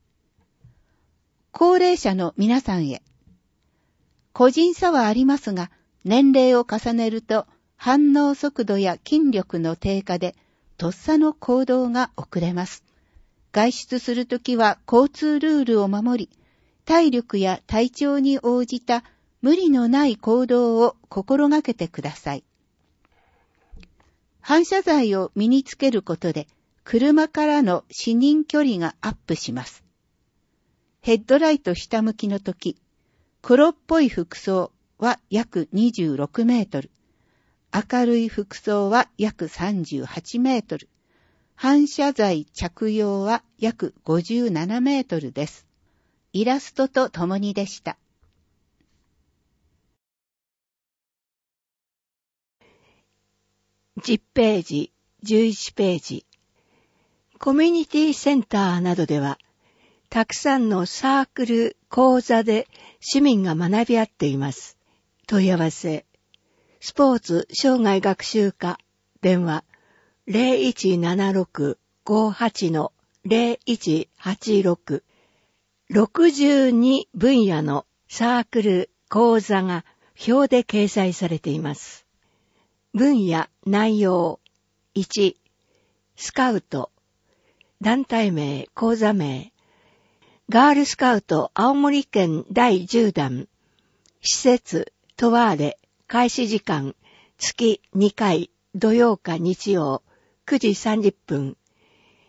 Speaker 1: 高齢者の皆さんへ。個人差はありますが、年齢を重ねると反応速度や筋力の低下でとっさの行動が遅れます。外出するときは交通ルールを守り、体力や体調に応じた無理のない行動を心がけてください。反射材を身につけることで、車からの視認距離がアップします。ヘッドライト下向きのとき、黒っぽい服装は約にじゅうろくメートル、明るい服装は約さんじゅうはちメートル、反射材着用は約ごじゅうななメートルです。イラストとともにでした。
Speaker 2: じゅっページ、じゅういちページ。コミュニティセンターなどでは、たくさんのサークル、講座で市民が学び合っています。問い合わせ、スポーツ生涯学習課、電話、ゼロいちななろく ごはち ゼロいちはちろく、ろくじゅうにぶんやのサークル、講座が表で掲載されています。分野、内容、いち、スカウト、団体名、講座名、ガールスカウト青森県だいじゅうだん、施設、トワーレ、開始時間、月にかい、土曜か日曜、くじさんじゅっぷん、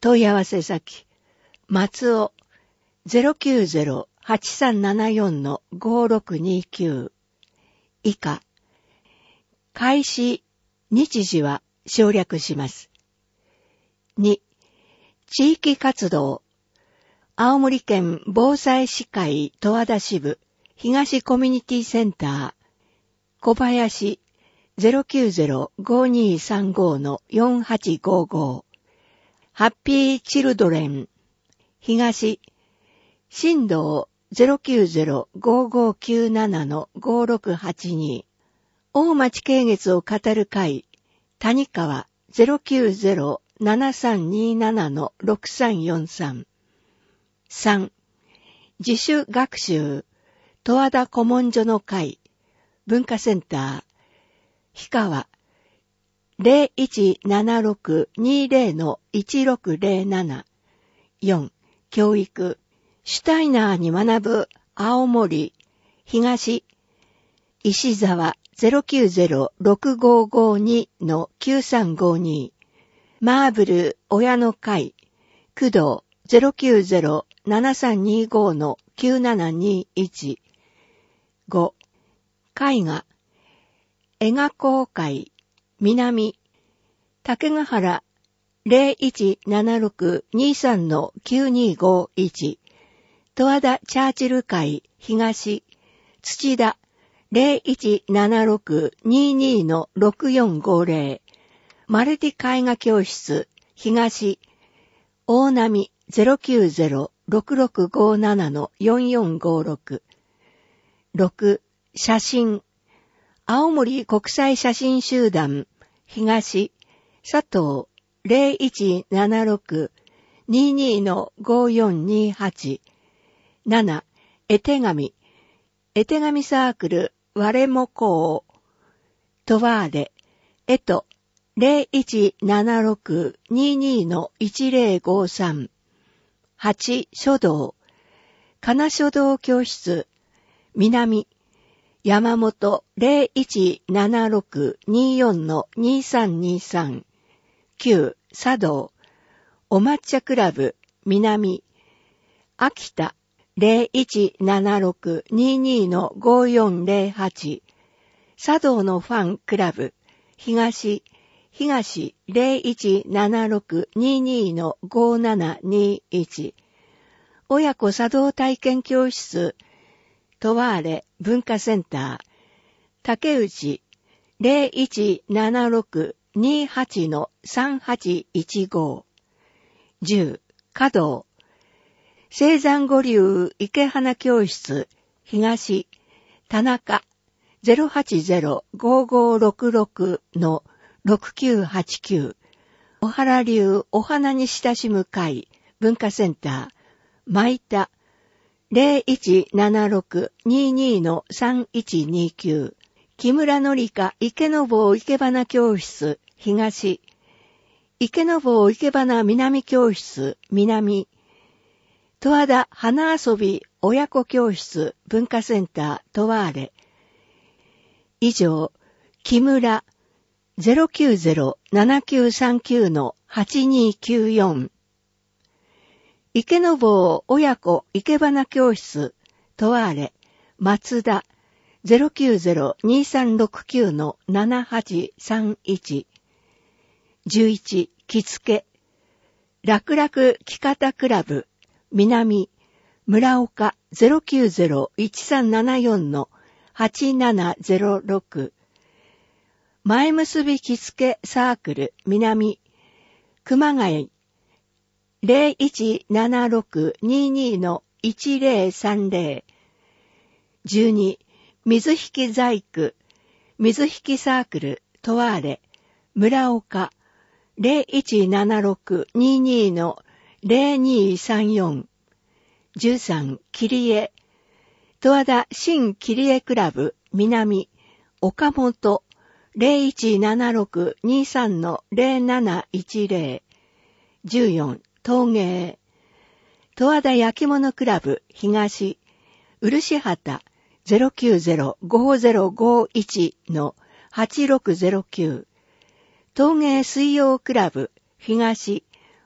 Speaker 2: 問い合わせ先、松尾 ゼロきゅうゼロ はちさんななよん ごろくにきゅう 以下、開始、日時は省略します。に、地域活動、青森県防災士会十和田支部東コミュニティセンター、小林 ゼロきゅうゼロ ごにーさんご よんはちごご、ハッピーチルドレン、東、新道 ゼロきゅうゼロ ごごきゅうなな ごろくはちに、大町慶月を語る会、谷川 ゼロきゅうゼロ ななさんにーなな ろくさんよんさん。さん、自主学習、十和田古文書の会、文化センター、氷川 ゼロいちななろくにーぜろ いちろくぜろなな。よん、教育、シュタイナーに学ぶ青森、東、石沢 ゼロきゅうゼロ ろくごごに きゅうさんごに、マーブル親の会、工藤 ゼロきゅうゼロ ななさんにーご きゅうななにいち。ご、絵画、絵画公会、南、竹ヶ原 ゼロいちななろくにーさん きゅうにーごいち、十和田チャーチル会、東、土田 ゼロいちななろくにーにーろくよんごぜろ、マルティ絵画教室、東、大波 ゼロきゅうゼロ ろくろくごなな よんよんごろく。ろく、写真、青森国際写真集団、東、佐藤 ゼロいちななろくにーにーごよんにはち。なな、絵手紙、絵手紙サークル、我もこう、とわーれ、えと、ゼロいちななろくにーにーいちぜろごさん。はち、書道、かな書道教室、南、山本 ゼロいちななろくにーよんにーさんにーさん。きゅう、茶道、お抹茶クラブ、南、秋田 ゼロいちななろくにーにーごよんぜろはち。茶道のファンクラブ、東、東 ゼロいちななろくにーにーごななにいち。親子茶道体験教室、とわーれ文化センター、竹内 ゼロいちななろくにーはち さんはちいちご。じゅう、華道、青山五流池花教室、東、田中 ゼロはちゼロ ごごろくろく ろくきゅうはちきゅう。小原流お花に親しむ会、文化センター、舞田 ゼロいちななろくにーにーさんいちにきゅう。木村のりか池坊池花教室、東、池坊池花南教室、南、十和田花遊び親子教室文化センターとわーれ。以上、木村 ゼロきゅうゼロ ななきゅうさんきゅう はちにーきゅうよん。池坊親子池花教室とわーれ、松田 ゼロきゅうゼロ にーさんろくきゅう ななはちさんいち。じゅういち、着付け、楽々着方クラブ、南、村岡 ゼロきゅうゼロ いちさんななよん はちななゼロろく。前結び着付けサークル、南、熊谷 ゼロいちななろくにーにーいちぜろさんぜろ。じゅうに、水引細工、水引サークル、とわーれ、村岡 ゼロいちななろくにーにーぜろにーさんよん。じゅうさん、切り絵、十和田新切り絵クラブ、南、岡本 ゼロいちななろくにーさんゼロなないちぜろ。じゅうよん、陶芸、十和田焼き物クラブ、東、漆畑 ゼロきゅうゼロ ごゼロごいち はちろくゼロきゅう。陶芸水曜クラブ、東、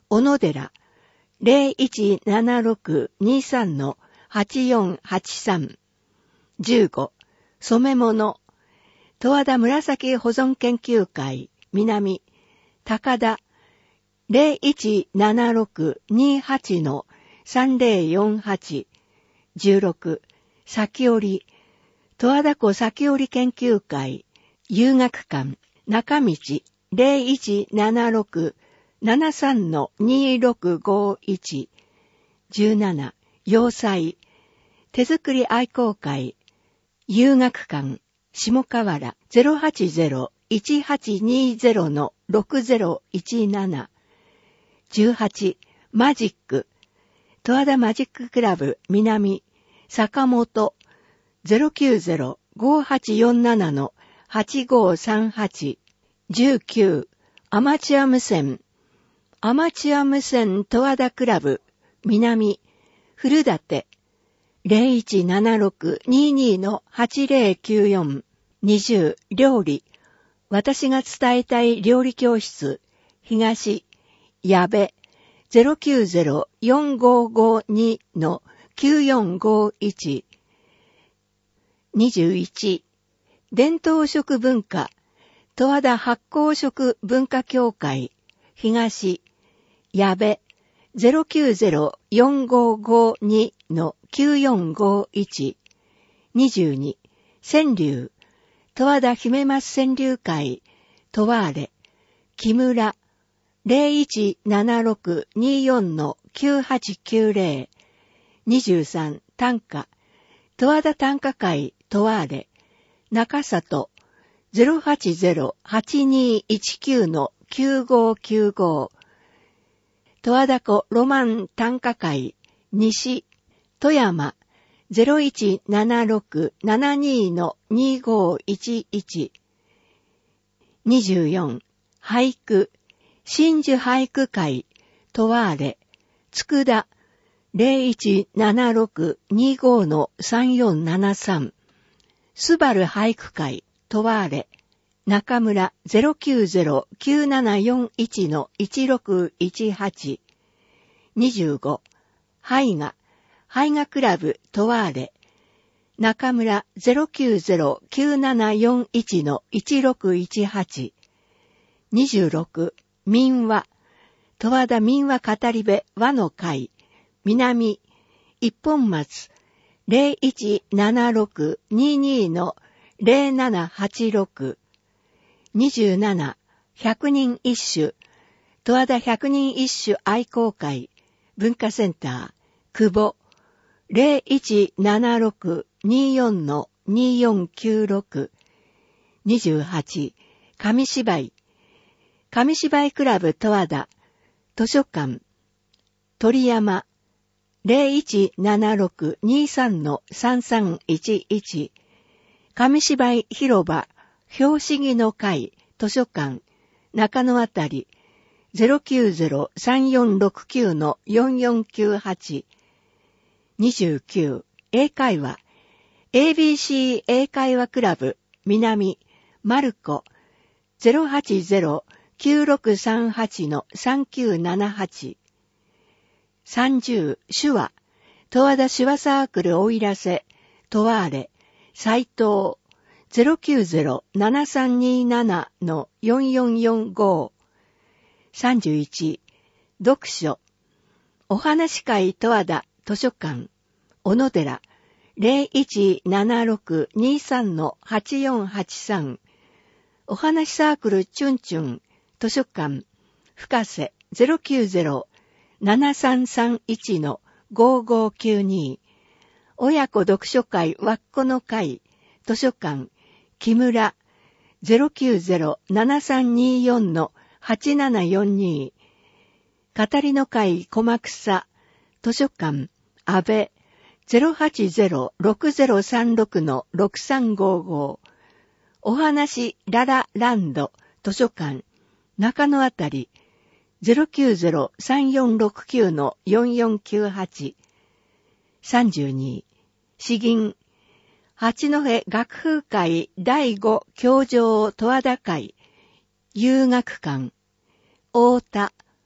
Speaker 2: 小野寺 ゼロいちななろくにさんのはちよんはちさん。じゅうご、染め物、十和田紫保存研究会、南、高田、ゼロいちななろくにはちのさんぜろよんはち。じゅうろく、先折、十和田湖先折研究会、遊学館、中道、ゼロいちななろくななさんのにろくごいち。じゅうなな、洋裁、手作り愛好会、遊学館、下河原 ゼロはちゼロ いちはちにゼロのろくゼロいちなな。じゅうはち、マジック、十和田マジッククラブ南、坂本 ゼロきゅうゼロ ごはちよんななのはちごさんはち。じゅうきゅう、アマチュア無線、アマチュア無線十和田クラブ南、古館ゼロいちななろくににのはちぜろきゅうよん。にじゅう、料理、私が伝えたい料理教室、東、矢部、ゼロきゅうゼロ よんごごにのきゅうよんごいち。にじゅういち、伝統食文化、十和田発酵食文化協会、東、矢部、ゼロきゅうゼロ よんごごにのきゅうよんごいち。にじゅうに、川柳、十和田姫松川柳会、とわあれ、木村、ゼロいちななろくによんのきゅうはちきゅうぜろ。にじゅうさん、短歌、十和田短歌会、とわあれ、中里、ゼロはちゼロ はちにいちきゅうのきゅうごきゅうご。十和田湖ロマン短歌会、西、富山、ゼロいちななろくななにのにごいちいち。にじゅうよん、俳句、真珠俳句会、とわあれ、佃、ゼロいちななろくにごのさんよんななさん。すばる俳句会、とわあれ、中村 ゼロきゅうゼロ きゅうななよんいちのいちろくいちはち。にじゅうご、絵画、絵画クラブ、とわあれ、中村 ゼロきゅうゼロ きゅうななよんいちのいちろくいちはち。にじゅうろく、民話、十和田民話語り部和の会、南、一本松、ゼロいちななろくににのゼロななはちろく。にじゅうなな、百人一首、十和田百人一首愛好会、文化センター、久保、ゼロいちななろくによんのによんきゅうろく。にじゅうはち、紙芝居、紙芝居クラブ十和田、図書館、鳥山、ゼロいちななろくにさんのさんさんいちいち。紙芝居広場、表紙木の会、図書館、中野あたり、ゼロきゅうゼロ さんよんろくきゅうのよんよんきゅうはち。にじゅうきゅう、英会話、エービーシー 英会話クラブ、南、マルコ、ゼロはちゼロ きゅうろくさんはちのさんきゅうななはち。さんじゅう、手話、十和田手話サークルおいらせ、とわあれ、斉藤、ゼロきゅうゼロ ななさんにななのよんよんよんご。さんじゅういち、読書、お話会十和田図書館、小野寺、ゼロいちななろくにさんのはちよんはちさん。お話サークルチュンチュン、図書館、深瀬 ゼロきゅうゼロ ななさんさんいちのごごきゅうに。親子読書会わっこの会、図書館、木村 ゼロきゅうゼロ ななさんによんのはちななよんに。語りの会駒草、図書館、安倍 ゼロはちゼロ ろくゼロさんろくのろくさんごご。お話ララランド、図書館、中野あたり、ゼロきゅうゼロ さんよんろくきゅうのよんよんきゅうはち。さんじゅうに、詩吟、八戸学風会だいご教場十和田会、遊学館、太田、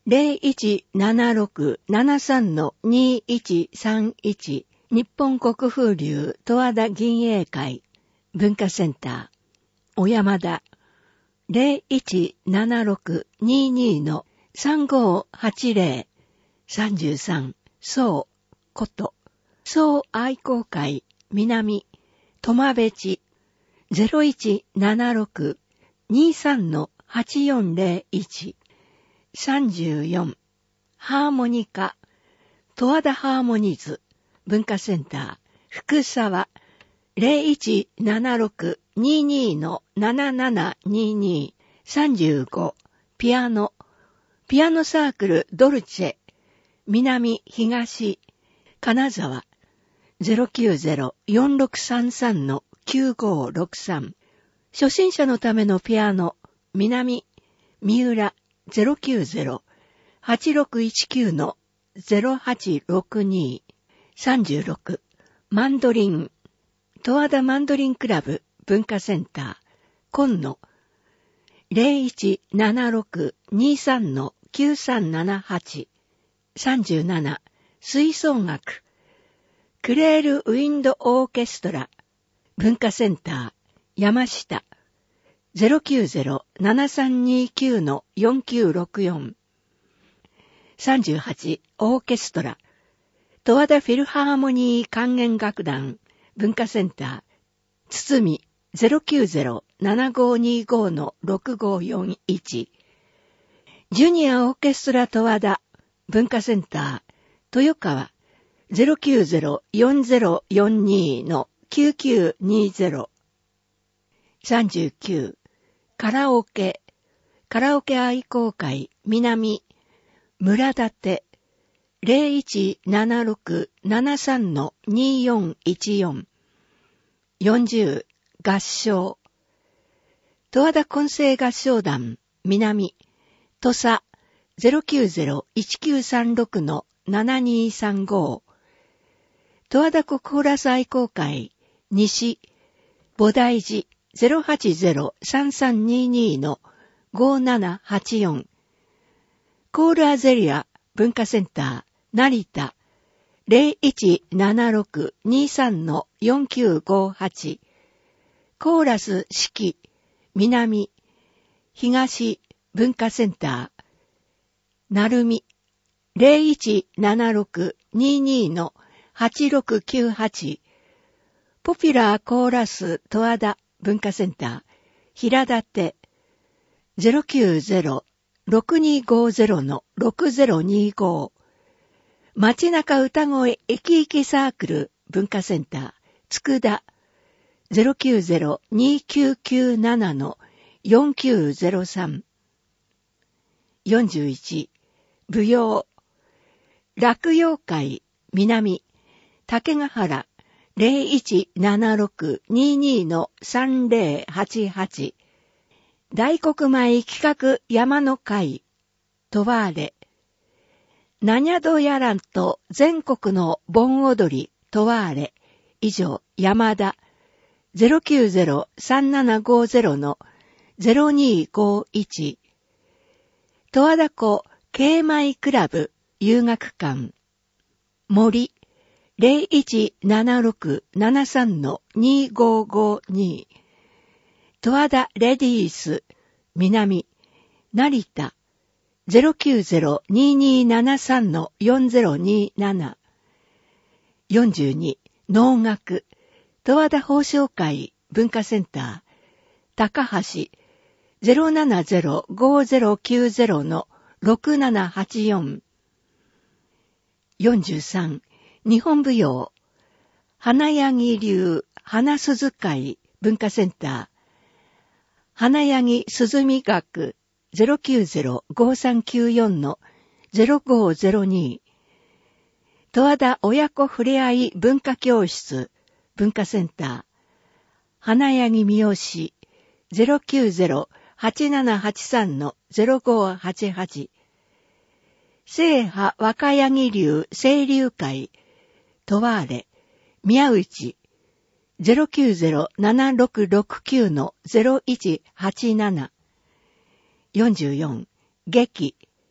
Speaker 2: ゼロいちななろくななさんのにいちさんいち日本国風流十和田銀英会文化センター小山田 ゼロいちななろくににのさんごはちゼロ さんじゅうさん宋こと宋愛好会南苫部地 ゼロいちななろくにさんのはちよんゼロいち さんじゅうよんハーモニカ十和田ハーモニーズ文化センター福沢 ゼロいちななろくににのななななにに さんじゅうごピアノピアノサークルドルチェ南東金沢 ゼロきゅうゼロよんろくさんさんのきゅうごろくさん初心者のためのピアノ南三浦 ゼロきゅうゼロはちろくいちきゅうのゼロはちろくに さんじゅうろくマンドリン十和田マンドリンクラブ文化センター今野 ゼロいちななろくにさんのきゅうさんななはち さんじゅうなな吹奏楽クレールウィンドオーケストラ文化センター山下 ゼロきゅうゼロななさんにきゅうのよんきゅうろくよん さんじゅうはちオーケストラ十和田フィルハーモニー管弦楽団文化センター堤 ゼロきゅうゼロななごにごのろくごよんいち ジュニアオーケストラ十和田文化センター豊川 ゼロきゅうゼロよんゼロよんにのきゅうきゅうにゼロ さんじゅうきゅうカラオケカラオケ愛好会南村立 ゼロいちななろくななさんのによんいちよん よんじゅう合唱十和田混声合唱団南土佐 ゼロきゅうゼロいちきゅうさんろくのななにさんご 十和田国コラス愛好会西菩提寺 ゼロはちゼロさんさんににのごななはちよん コールアゼリア文化センター成田 ゼロいちななろくにさんのよんきゅうごはち コーラス四季南東文化センター成海 ゼロいちななろくににのはちろくきゅうはち ポピュラーコーラス十和田文化センター平立 ゼロきゅうゼロろくにごゼロのろくゼロにご街中歌声エキエキサークル文化センター佃 ゼロきゅうゼロにきゅうきゅうななのよんきゅうゼロさん よんじゅういち舞踊落葉会南竹ヶ原 ゼロいちななろくににのさんゼロはちはち 大黒舞企画山の会とわーれなにゃどやらんと全国の盆踊りとわーれ以上山田 ゼロきゅうゼロさんななごゼロのゼロにごいち十和田湖慶舞クラブ遊学館森 ゼロいちななろくななさんのにごごに 十和田レディース南成田 ゼロきゅうゼロににななさんのよんゼロになな よんじゅうに能楽十和田宝生会文化センター高橋 ゼロななゼロごゼロきゅうゼロのろくななはちよん よんじゅうさん日本舞踊花柳流花鈴会文化センター花柳鈴見学 ゼロきゅうゼロごさんきゅうよんのゼロごゼロに 十和田親子ふれあい文化教室文化センター花柳三好 ゼロきゅうゼロはちななはちさんのゼロごはちはち聖波若柳流清流会とわーれ宮内 ゼロきゅうゼロななろくろくきゅうのゼロいちはちなな よんじゅうよん劇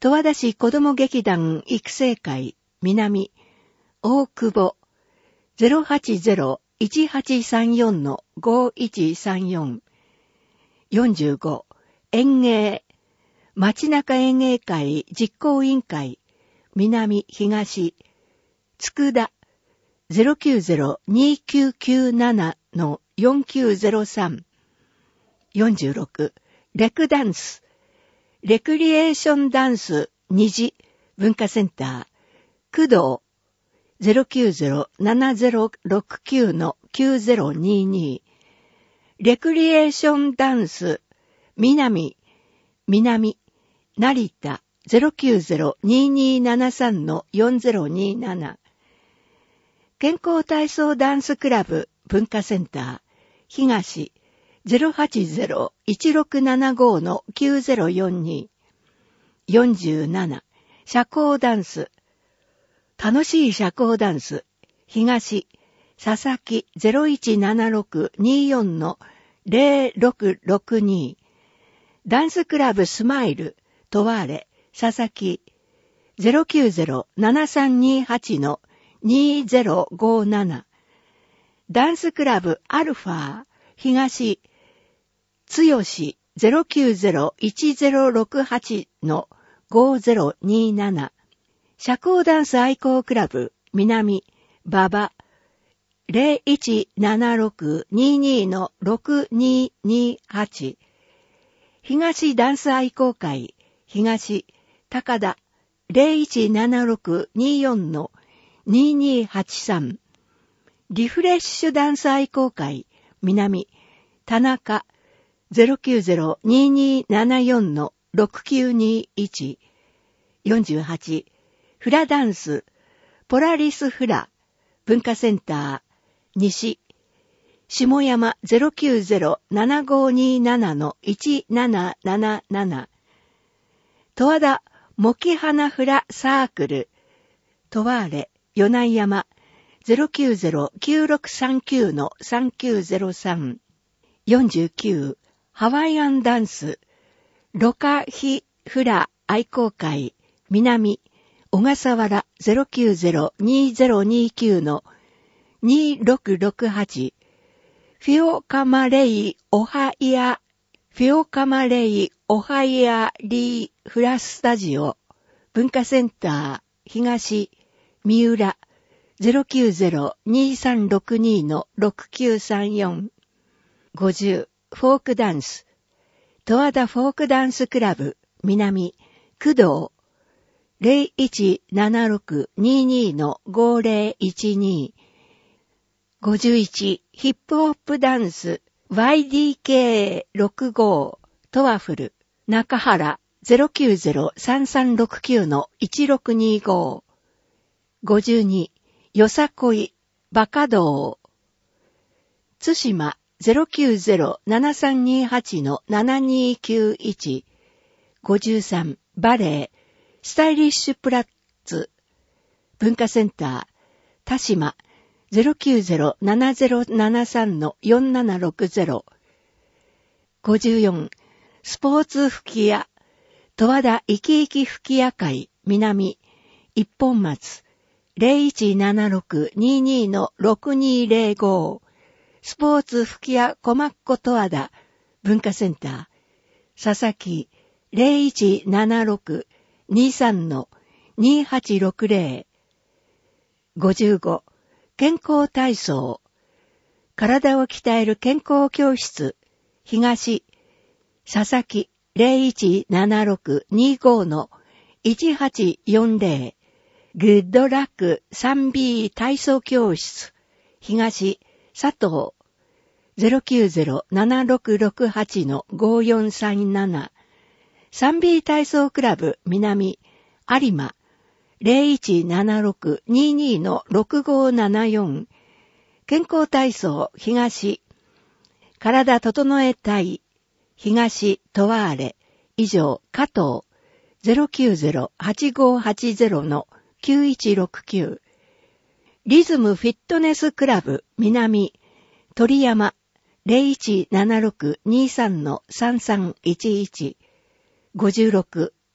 Speaker 2: 十和田市子ども劇団育成会南大久保 ゼロはちゼロ いちはちさんよん ごいちさんよん よんじゅうご演芸町中演芸会実行委員会南東佃 ゼロきゅうゼロ にきゅうきゅうなな よんきゅうゼロさん よんじゅうろくレクダンスレクリエーションダンス虹文化センター工藤 ゼロきゅうゼロ ななゼロろくきゅう きゅうゼロにに レクリエーションダンス南南成田 ゼロきゅうゼロ ににななさん よんゼロになな 健康体操ダンスクラブ文化センター東 ゼロはちゼロ いちろくななご きゅうゼロよんに よんじゅうなな社交ダンス楽しい社交ダンス東佐々木 ゼロいちななろくによん ゼロろくろくに ダンスクラブスマイルとわれ佐々木 ゼロきゅうゼロ ななさんにはち にゼロごなな ダンスクラブアルファ東つよし ゼロきゅうゼロ いちゼロろくはち ごゼロになな 社交ダンス愛好クラブ南馬場 ゼロいちななろくにに ろくににはち 東ダンス愛好会東高田 ゼロいちななろくによん ににはちさん リフレッシュダンス愛好会南田中 ゼロきゅうゼロ ににななよん ろくきゅうにいち よんじゅうはちフラダンスポラリスフラ文化センター西下山 ゼロきゅうゼロ ななごになな いちななななな 十和田もき花フラサークルとわれ与内山 ゼロきゅうゼロ きゅうろくさんきゅう さんきゅうゼロさん よんじゅうきゅうハワイアンダンスロカヒフラ愛好会南小笠原 ゼロきゅうゼロ にゼロにきゅう にろくろくはち フィオカマレイオハイアフィオカマレイオハイアリーフラスタジオ文化センター東三浦 ゼロきゅうゼロ にさんろくに ろくきゅうさんよん ごじゅうフォークダンス十和田フォークダンスクラブ南工藤 ゼロいちななろくにに ごゼロいちに ごじゅういちヒップホップダンス ワイディーケーろくご トワフル中原 ゼロきゅうゼロ さんさんろくきゅう いちろくにご ごじゅうによさこいバカ道津島 ゼロきゅうゼロ ななさんにはち ななにきゅういち ごじゅうさんバレエスタイリッシュプラッツ文化センター田島 ゼロきゅうゼロ ななゼロななさん よんななろくゼロ ごじゅうよんスポーツ吹き矢十和田生き生き吹き矢会南一本松 ゼロいちななろくにに ろくにゼロご スポーツ吹き矢こまっこ十和田文化センター佐々木 ゼロいちななろくにさん にはちろくゼロ ごじゅうご健康体操体を鍛える健康教室東佐々木 ゼロいちななろくにご いちはちよんゼロ グッドラック スリービー 体操教室東佐藤 ゼロきゅうゼロ ななろくろくはち ごよんさんなな スリービー 体操クラブ南有馬 ゼロいちななろくにに ろくごななよん 健康体操東体整えたい東とわあれ以上加藤 ゼロきゅうゼロ はちごはちゼロ きゅういちろくきゅう リズムフィットネスクラブ南鳥山 ゼロいちななろくにさん さんさんいちいち ごじゅうろく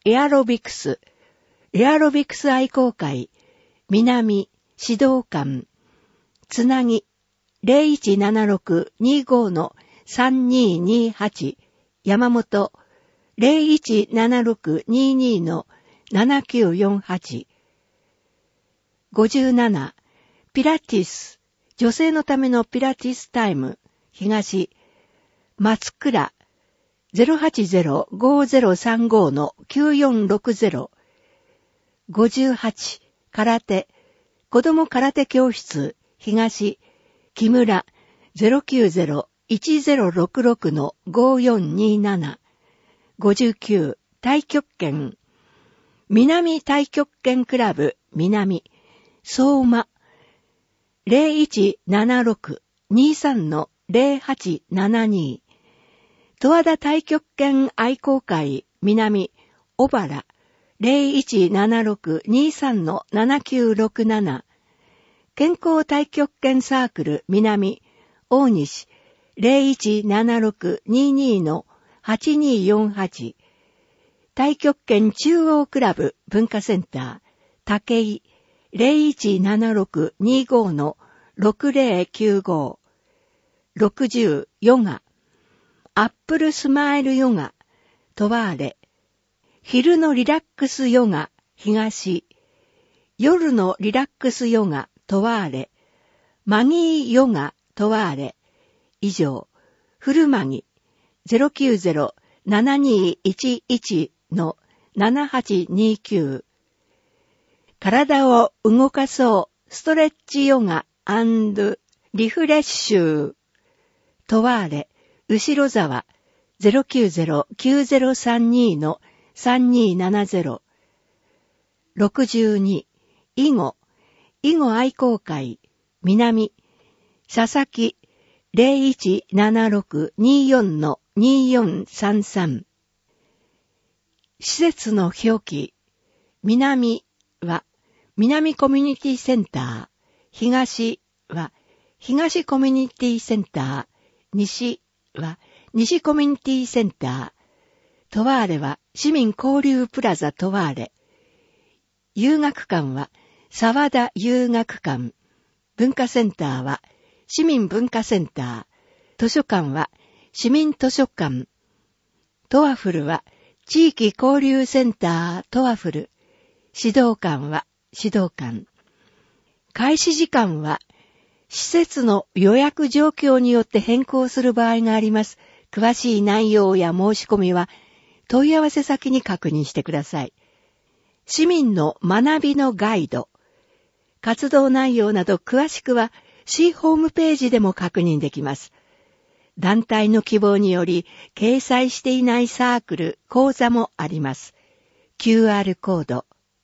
Speaker 2: エアロビクス、エアロビクス愛好会、南、指導官、つなぎ、ゼロいちななろくにごのさんにーにーはち、山本、ゼロいちななろくにーにーのななきゅうよんはち、ごじゅうなな、ピラティス、女性のためのピラティスタイム、東、松倉、ゼロはちゼロごゼロさんごのきゅうよんろくゼロ、ごじゅうはち、空手、子供空手教室、東、木村、ゼロきゅうゼロいちゼロろくろくのごよんにーなな、ごじゅうきゅう、太極拳、南太極拳クラブ、南、相馬、ゼロいちななろくにーさんのゼロはちななに、十和田太極拳愛好会南小原ゼロいちななろくにーさんのななきゅうろくなな、健康太極拳サークル南大西ゼロいちななろくにーにーのはちにーよんはち、太極拳中央クラブ文化センター武井ゼロいちななろくにーごのろくゼロきゅうご、ろくじゅうヨガ、アップルスマイルヨガ、トワーレ、昼のリラックスヨガ、東、夜のリラックスヨガ、トワーレ、マギーヨガ、トワーレ、以上、フルマギ、ゼロきゅうゼロ ななにーいちいち のななはちにきゅう、体を動かそうストレッチヨガ&リフレッシュ、トワーレ、後ろ沢、ゼロきゅうゼロきゅうゼロさんにのさんにーななゼロ、ろくじゅうに、囲碁、囲碁愛好会、南、佐々木、ゼロいちななろくにーよんのにーよんさんさん、施設の表記、南は、南コミュニティセンター、東は、東コミュニティセンター、西は、西コミュニティセンター、トワーレは、市民交流プラザトワーレ、遊学館は、沢田遊学館、文化センターは、市民文化センター、図書館は、市民図書館、トワフルは、地域交流センタートワフル、指導館は、指導館。開始時間は、施設の予約状況によって変更する場合があります。詳しい内容や申し込みは、問い合わせ先に確認してください。市民の学びのガイド、活動内容など詳しくは、市ホームページでも確認できます。団体の希望により、掲載していないサークル、講座もあります。キューアール コード。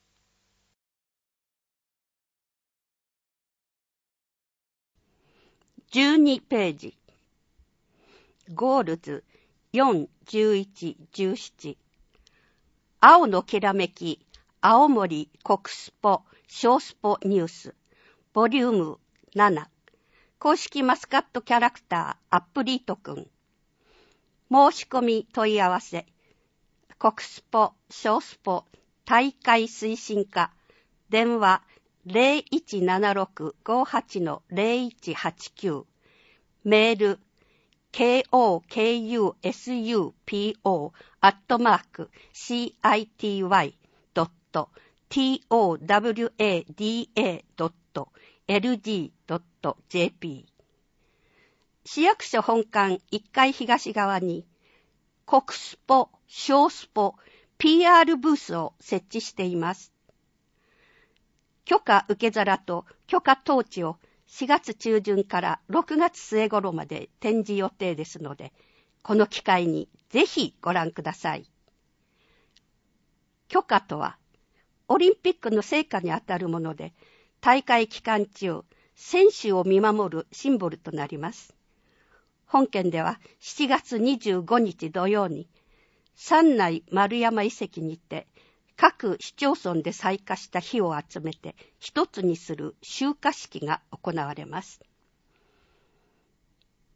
Speaker 3: じゅうにページ。ゴールズよん、じゅういち、じゅうなな。青のきらめき、青森国スポ、小スポニュース、ボリュームなな。公式マスカットキャラクター、アップリートくん。申し込み問い合わせ。国スポ、小スポ、大会推進課。電話ゼロいちななろくごはちのゼロいちはちきゅう。メール ケーオーケーユーエスユーピーオー アットマーク シーアイティーワイ ドット トワダー ドット エルジー ドット ジェーピー。市役所本館いっかい東側に国スポ、小スポ、ピーアール ブースを設置しています。許可受け皿と許可統治をしがつ中旬からろくがつ末頃まで展示予定ですので、この機会にぜひご覧ください。許可とは、オリンピックの成果にあたるもので、大会期間中、選手を見守るシンボルとなります。本件ではしちがつにじゅうごにち土曜に、山内丸山遺跡にて、各市町村で採火した火を集めて一つにする集火式が行われます。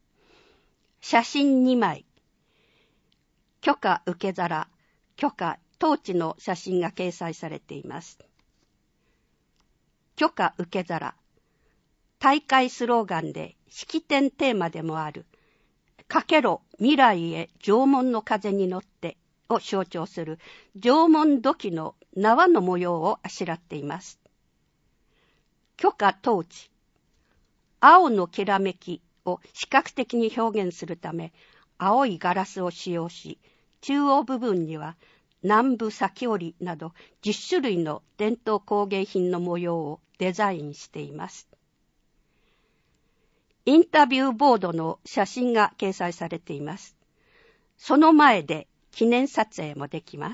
Speaker 3: 写真にまい。許可受け皿、許可当地の写真が掲載されています。許可受け皿、大会スローガンで式典テーマでもあるかけろ未来へ縄文の風に乗ってを象徴する縄文土器の縄の模様をあしらっています。許可統治、青のきらめきを視覚的に表現するため青いガラスを使用し、中央部分には南部裂き織などじゅっしゅるいの伝統工芸品の模様をデザインしています。インタビューボードの写真が掲載されています。その前で記念撮影もできます。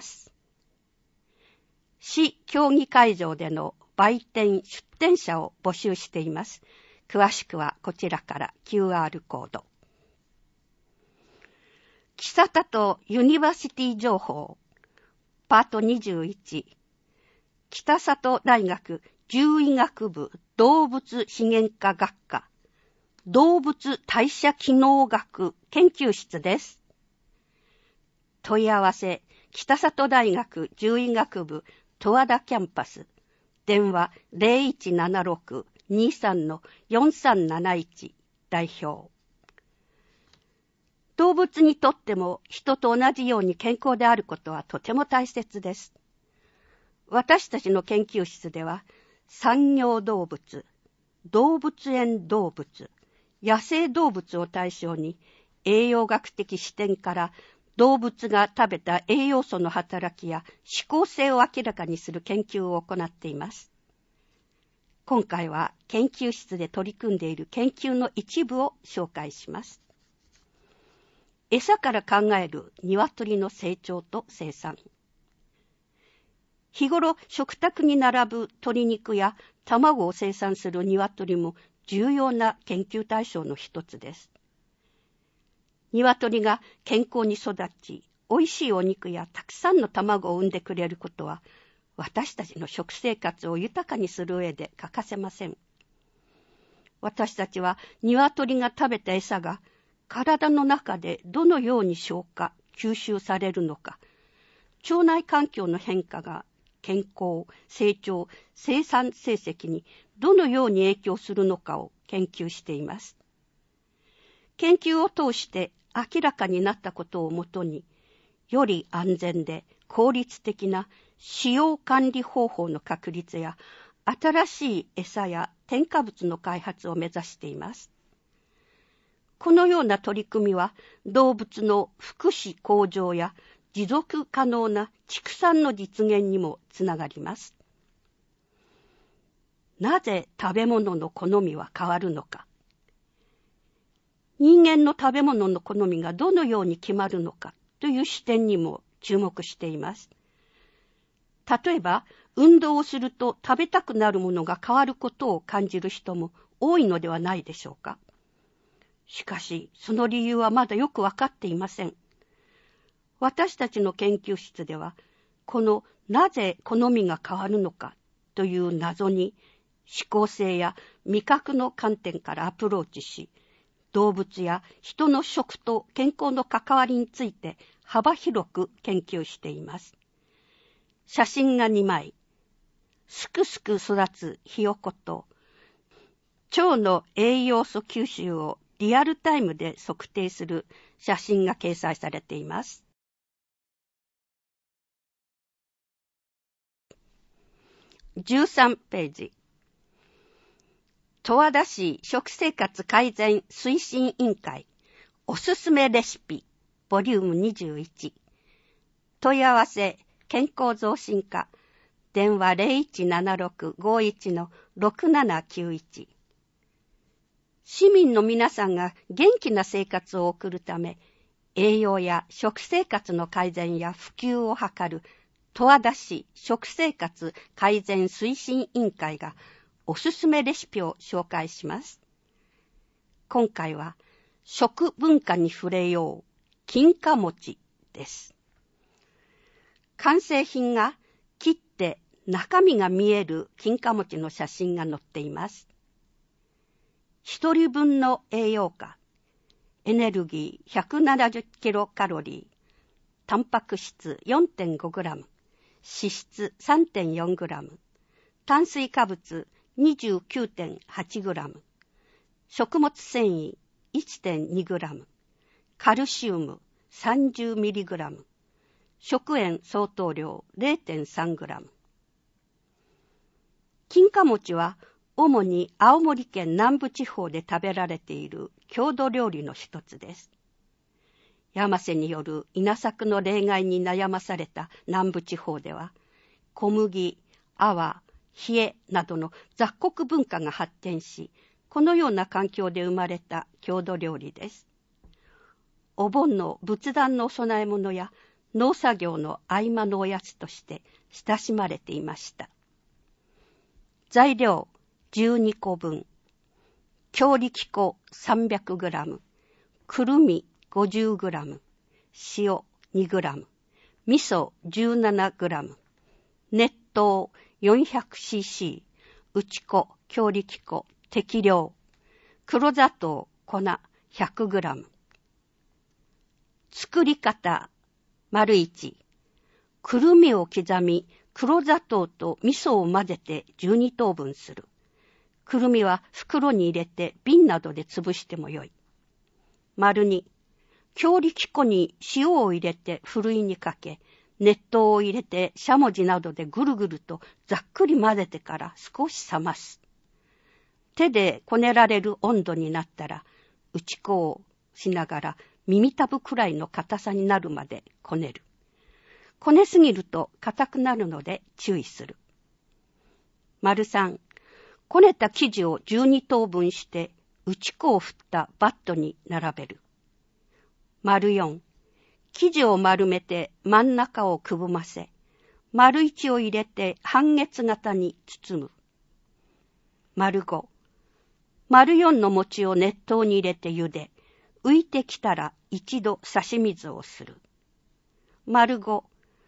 Speaker 3: 市競技会場での売店・出店者を募集しています。詳しくはこちらから キューアール コード。北里ユニバーシティ情報パートにじゅういち、北里大学獣医学部動物資源科学科動物代謝機能学研究室です。問い合わせ、北里大学獣医学部十和田キャンパス、電話 ゼロいちななろく にさん よんさんなないち 代表。動物にとっても人と同じように健康であることはとても大切です。私たちの研究室では産業動物、動物園動物、野生動物を対象に栄養学的視点から動物が食べた栄養素の働きや指向性を明らかにする研究を行っています。今回は研究室で取り組んでいる研究の一部を紹介します。餌から考える鶏の成長と生産。日頃食卓に並ぶ鶏肉や卵を生産する鶏も重要な研究対象の一つです。鶏が健康に育ち、おいしいお肉やたくさんの卵を産んでくれることは、私たちの食生活を豊かにする上で欠かせません。私たちは鶏が食べた餌が体の中でどのように消化、吸収されるのか、腸内環境の変化が健康、成長、生産成績にどのように影響するのかを研究しています。研究を通して明らかになったことをもとに、より安全で効率的な使用管理方法の確立や、新しい餌や添加物の開発を目指しています。このような取り組みは、動物の福祉向上や持続可能な畜産の実現にもつながります。なぜ食べ物の好みは変わるのか。人間の食べ物の好みがどのように決まるのかという視点にも注目しています。例えば、運動をすると食べたくなるものが変わることを感じる人も多いのではないでしょうか。しかし、その理由はまだよくわかっていません。私たちの研究室では、このなぜ好みが変わるのかという謎に、指向性や味覚の観点からアプローチし、動物や人の食と健康の関わりについて幅広く研究しています。写真がにまい。すくすく育つひよこと腸の栄養素吸収をリアルタイムで測定する写真が掲載されています。じゅうさんページ。十和田市食生活改善推進委員会おすすめレシピボリュームにじゅういち。問い合わせ健康増進課電話 ゼロいちななろく ごいち ろくななきゅういち。市民の皆さんが元気な生活を送るため、栄養や食生活の改善や普及を図る十和田市食生活改善推進委員会がおすすめレシピを紹介します。今回は食文化に触れよう金貨餅です。完成品が切って中身が見える金貨餅の写真が載っています。一人分の栄養価、エネルギーひゃくななじゅっキロカロリー、タンパク質 よんてんごグラム、 脂質 さんてんよんグラム、炭水化物 にじゅうきゅうてんはちグラム、食物繊維 いってんにグラム、カルシウム さんじゅうミリグラム、食塩相当量 れいてんさんグラム。金華餅は主に青森県南部地方で食べられている郷土料理の一つです。山瀬による稲作の冷害に悩まされた南部地方では、小麦、粟、冷えなどの雑穀文化が発展し、このような環境で生まれた郷土料理です。お盆の仏壇のお供え物や農作業の合間のおやつとして親しまれていました。材料じゅうにこぶん、強力粉 さんびゃくグラム、くるみ ごじゅうグラム、塩 にグラム、味噌 じゅうななグラム、熱湯 よんひゃくシーシー、打ち粉、強力粉、適量、黒砂糖、粉 ひゃくグラム。作り方、丸いち、くるみを刻み、黒砂糖と味噌を混ぜてじゅうにとうぶんする。くるみは袋に入れて瓶などで潰してもよい。丸に、強力粉に塩を入れてふるいにかけ、熱湯を入れてしゃもじなどでぐるぐるとざっくり混ぜてから少し冷ます。手でこねられる温度になったら、打ち粉をしながら耳たぶくらいの硬さになるまでこねる。こねすぎると硬くなるので注意する。丸さん、こねた生地をじゅうにとうぶんして、打ち粉を振ったバットに並べる。丸よん、生地を丸めて真ん中をくぼませ、丸いちを入れて半月型に包む。丸ご、丸よんの餅を熱湯に入れて茹で、浮いてきたら一度差し水をする。丸ご、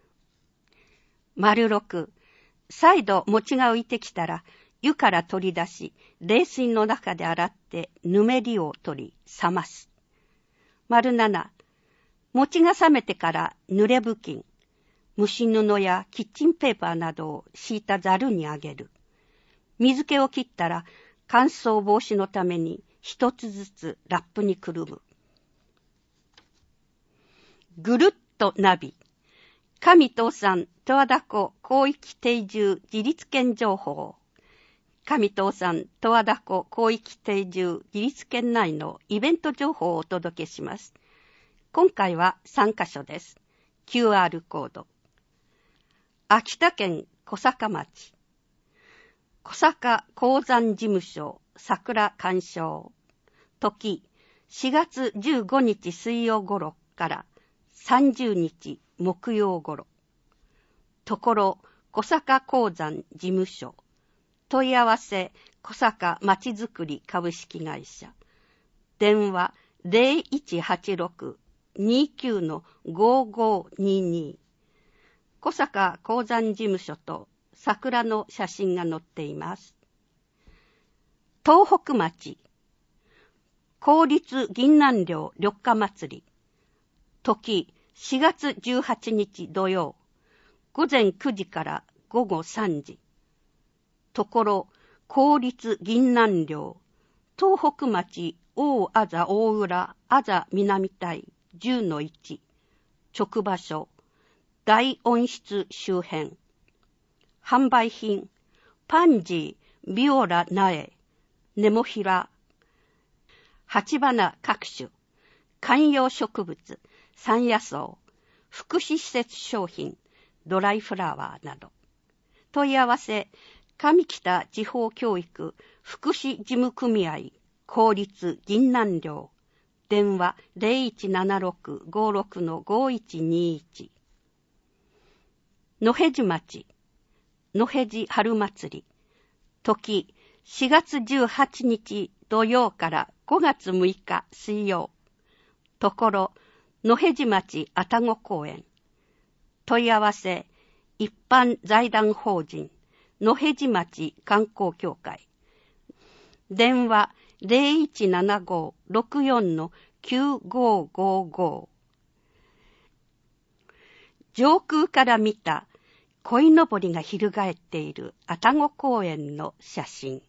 Speaker 3: 丸ろく、再度餅が浮いてきたら、湯から取り出し、冷水の中で洗ってぬめりを取り、冷ます。丸なな、餅が冷めてから濡れ布巾、蒸し布やキッチンペーパーなどを敷いたざるにあげる。水気を切ったら乾燥防止のために一つずつラップにくるむ。ぐるっとナビ。上東山十和田湖広域定住自立権情報。上東山十和田湖広域定住自立権内のイベント情報をお届けします。今回はさんカ所です。キューアール コード。秋田県小坂町。小坂鉱山事務所桜鑑賞。時、しがつじゅうごにち水曜頃からさんじゅうにち木曜頃。ところ、小坂鉱山事務所。問い合わせ、小坂まちづくり株式会社。電話 ゼロいちはちろく にきゅう ごーごーにーにー。小坂鉱山事務所と桜の写真が載っています。東北町。公立銀南寮緑化祭り。時、しがつじゅうはちにち土曜。午前くじから午後さんじ。ところ、公立銀南寮、東北町大あざ大浦あざ南隊 じゅうのいち、直場所、大温室周辺。販売品、パンジー、ビオラ苗、ネモフィラ、鉢花各種、観葉植物、山野草、福祉施設商品、ドライフラワーなど。問い合わせ、上北地方教育福祉事務組合公立銀南寮。電話 ゼロいちななろく ごーろく ごーいちにーいち。野辺地町。野辺地春祭り。時、しがつじゅうはちにち土曜からごがつむいか水曜。ところ、野辺地町愛宕公園。問い合わせ、一般財団法人、野辺地町観光協会。電話 ゼロいちななご ろくよん きゅうごーごーごー。上空から見た鯉のぼりが翻っている愛宕公園の写真。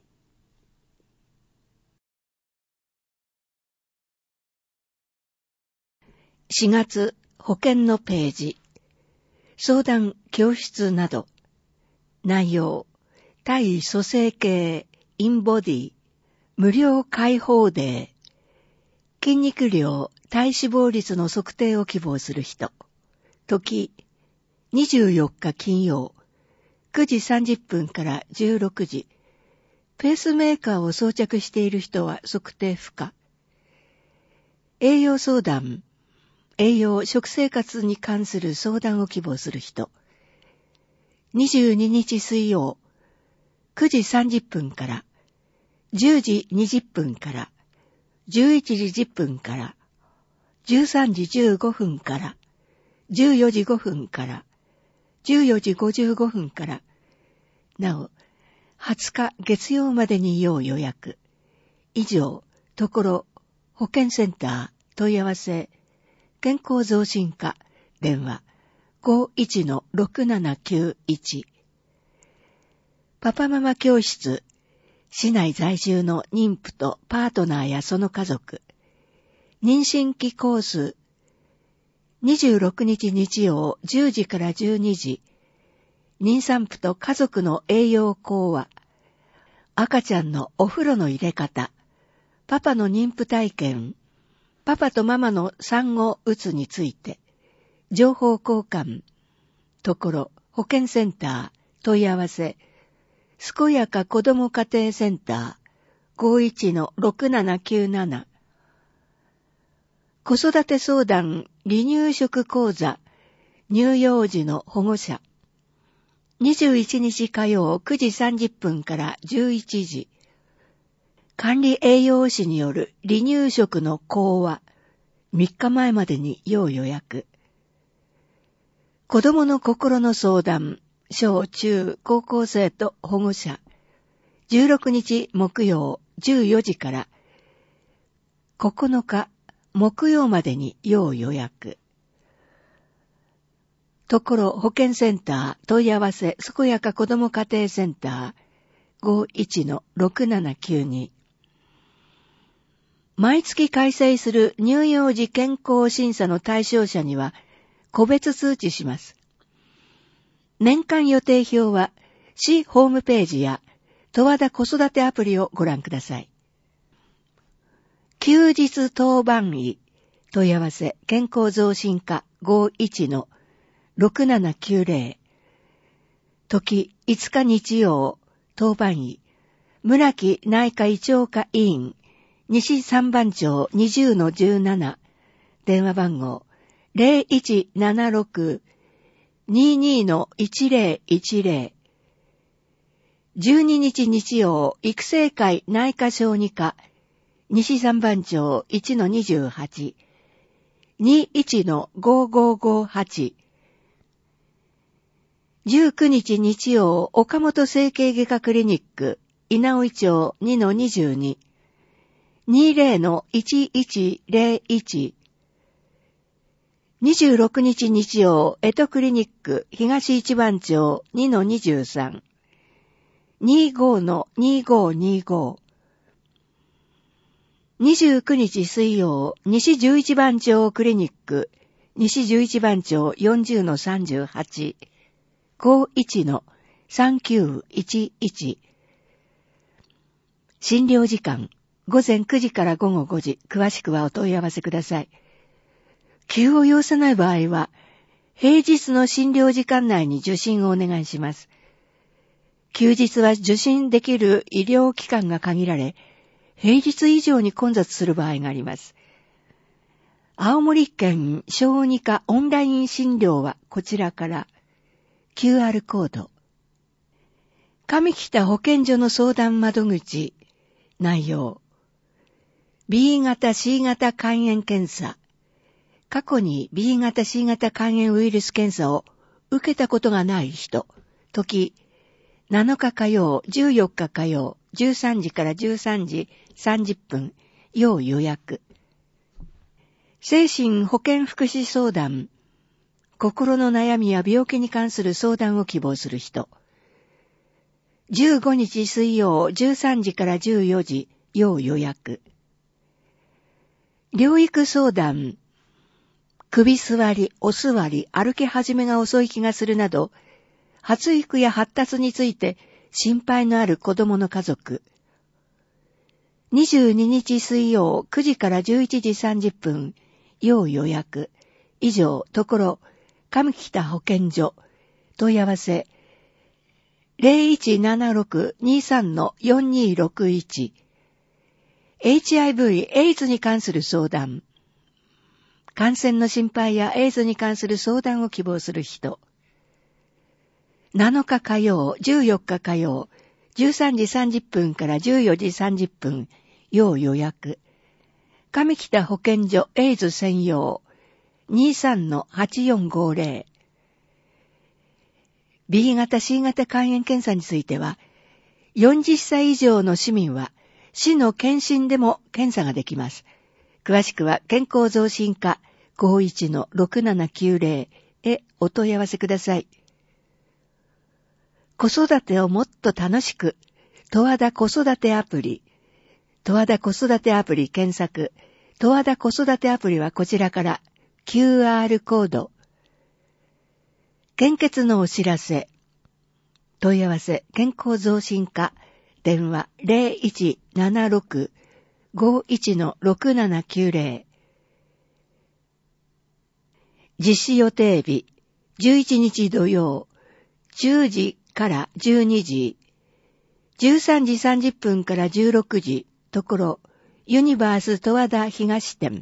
Speaker 2: しがつ保険のページ。相談教室など。内容。対組成系インボディ無料開放デー。筋肉量体脂肪率の測定を希望する人。時にじゅうよっか金曜くじさんじゅっぷんからじゅうろくじ。ペースメーカーを装着している人は測定不可。栄養相談。栄養食生活に関する相談を希望する人。にじゅうににち水曜くじさんじゅっぷんからじゅうじにじゅっぷんからじゅういちじじゅっぷんからじゅうさんじじゅうごふんからじゅうよじごふんからじゅうよじごじゅうごふんからなおはつか月曜までに要予約。以上、ところ保健センター問い合わせ健康増進課電話 ごいちのろくななきゅういち。パパママ教室市内在住の妊婦とパートナーやその家族。妊娠期コースにじゅうろくにち日曜じゅうじからじゅうにじ。妊産婦と家族の栄養講話。赤ちゃんのお風呂の入れ方。パパの妊婦体験。パパとママの産後うつについて。情報交換。ところ保健センター問い合わせ。健やか子ども家庭センター ごいちのろくななきゅうなな。子育て相談離乳食講座乳幼児の保護者。にじゅういちにち火曜くじさんじゅっぷんからじゅういちじ。管理栄養士による離乳食の講話。みっかまえまでに要予約。子供の心の相談。小中高校生と保護者。じゅうろくにち木曜じゅうよじからここのか木曜までに要予約。ところ保健センター問い合わせ健やか子ども家庭センター ごいちのろくななきゅうに。毎月開催する乳幼児健康審査の対象者には個別通知します。年間予定表は市ホームページや十和田子育てアプリをご覧ください。休日当番医問い合わせ健康増進課 ごいちのろくななきゅうぜろ。時いつか日曜当番医村木内科胃腸科医院西三番町 にじゅうのじゅうなな。電話番号 ゼロいちななろくににのいちぜろいちぜろ。じゅうににち日曜育成会内科小児科西三番町 いちのにじゅうはち。にいちのごごごはち。じゅうくにち日曜岡本整形外科クリニック稲尾町 にのにじゅうに。にじゅうのいちいちぜろいち。にじゅうろくにち日曜エトクリニック東一番町 にのにじゅうさん。にじゅうごのにごにご。にじゅうくにち水曜西十一番町クリニック西十一番町 よんじゅうのさんじゅうはち。ごいちのさんきゅういちいち。診療時間ごぜんくじからごごごじ。詳しくはお問い合わせください。急を要さない場合は平日の診療時間内に受診をお願いします。休日は受診できる医療機関が限られ、平日以上に混雑する場合があります。青森県小児科オンライン診療はこちらから キューアール コード。上北保健所の相談窓口内容。ビー 型 シー 型肝炎検査。過去に ビー 型 シー 型肝炎ウイルス検査を受けたことがない人。時なのか火曜、じゅうよっか火曜、じゅうさんじからじゅうさんじさんじゅっぷん、要予約。精神保健福祉相談。 心の悩みや病気に関する相談を希望する人。じゅうごにち水曜じゅうさんじからじゅうよじ、要予約。療育相談。首座り、お座り、歩き始めが遅い気がするなど、発育や発達について心配のある子供の家族。にじゅうににち水曜くじからじゅういちじさんじゅっぷん、要予約。以上、ところ、上北保健所。問い合わせ、ゼロいちななろくにさんのよんにろくいち。エイチアイブイ、エイズに関する相談。感染の心配やエイズに関する相談を希望する人。なのか火曜、じゅうよっか火曜、じゅうさんじさんじゅっぷんからじゅうよじさんじゅっぷん、要予約。上北保健所エイズ専用、にさんのはちよんごゼロ。ビー 型 シー 型肝炎検査については、よんじゅっさい以上の市民は、市の検診でも検査ができます。詳しくは健康増進課 ごいちのろくななきゅうゼロ へお問い合わせください。子育てをもっと楽しく、十和田子育てアプリ。十和田子育てアプリ検索。十和田子育てアプリはこちらから キューアール コード。献血のお知らせ。問い合わせ、健康増進課。電話 ゼロいちななろくごいちのろくななきゅうゼロ。実施予定日、じゅういちにち土曜、じゅうじからじゅうにじ、じゅうさんじさんじゅっぷんからじゅうろくじ、ところ、ユニバース十和田東店。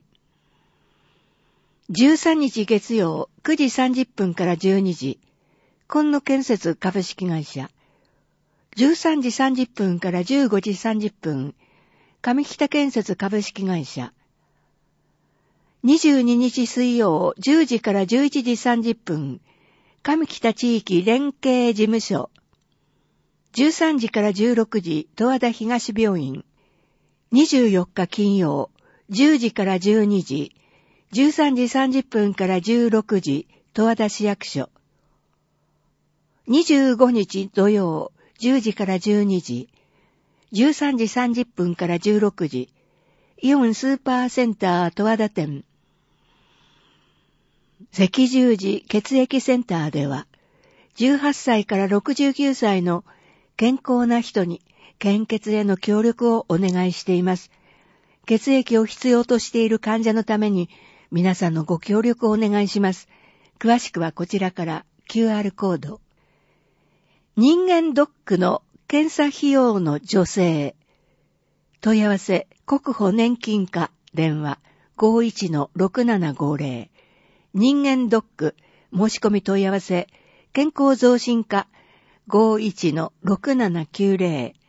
Speaker 2: じゅうさんにち月曜、くじさんじゅっぷんからじゅうにじ、今野建設株式会社。じゅうさんじさんじゅっぷんからじゅうごじさんじゅっぷん、上北建設株式会社。にじゅうににち水曜、じゅうじからじゅういちじさんじゅっぷん、上北地域連携事務所。じゅうさんじからじゅうろくじ、十和田東病院。にじゅうよっか金曜、じゅうじからじゅうにじ、じゅうさんじさんじゅっぷんからじゅうろくじ、十和田市役所。にじゅうごにち土曜、じゅうじからじゅうにじ、じゅうさんじさんじゅっぷんからじゅうろくじ、イオンスーパーセンター十和田店。赤十字血液センターでは、じゅうはっさいからろくじゅうきゅうさいの健康な人に献血への協力をお願いしています。血液を必要としている患者のために皆さんのご協力をお願いします。詳しくはこちらから キューアール コード。人間ドックの検査費用の助成。問い合わせ、国保年金課、電話 ごいちのろくななごゼロ。人間ドック、申し込み問い合わせ、健康増進課 ごいちのろくななきゅうゼロ。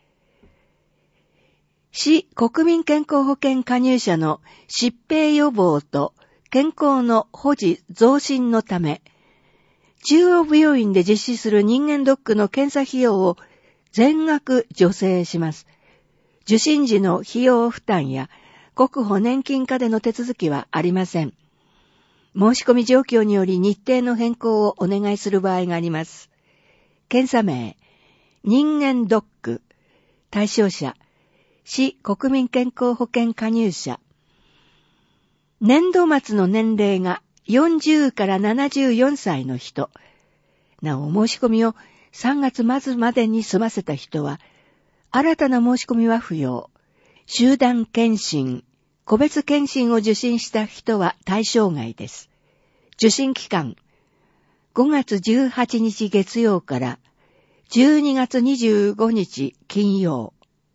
Speaker 2: 市国民健康保険加入者の疾病予防と健康の保持増進のため、中央病院で実施する人間ドックの検査費用を全額助成します。受診時の費用負担や国保年金課での手続きはありません。申し込み状況により日程の変更をお願いする場合があります。検査名、人間ドック、対象者、市国民健康保険加入者。年度末の年齢がよんじゅうからななじゅうよんさいの人。なお申し込みをさんがつまつまでに済ませた人は、新たな申し込みは不要。集団検診、個別検診を受診した人は対象外です。受診期間、ごがつじゅうはちにち月曜からじゅうにがつにじゅうごにち金曜。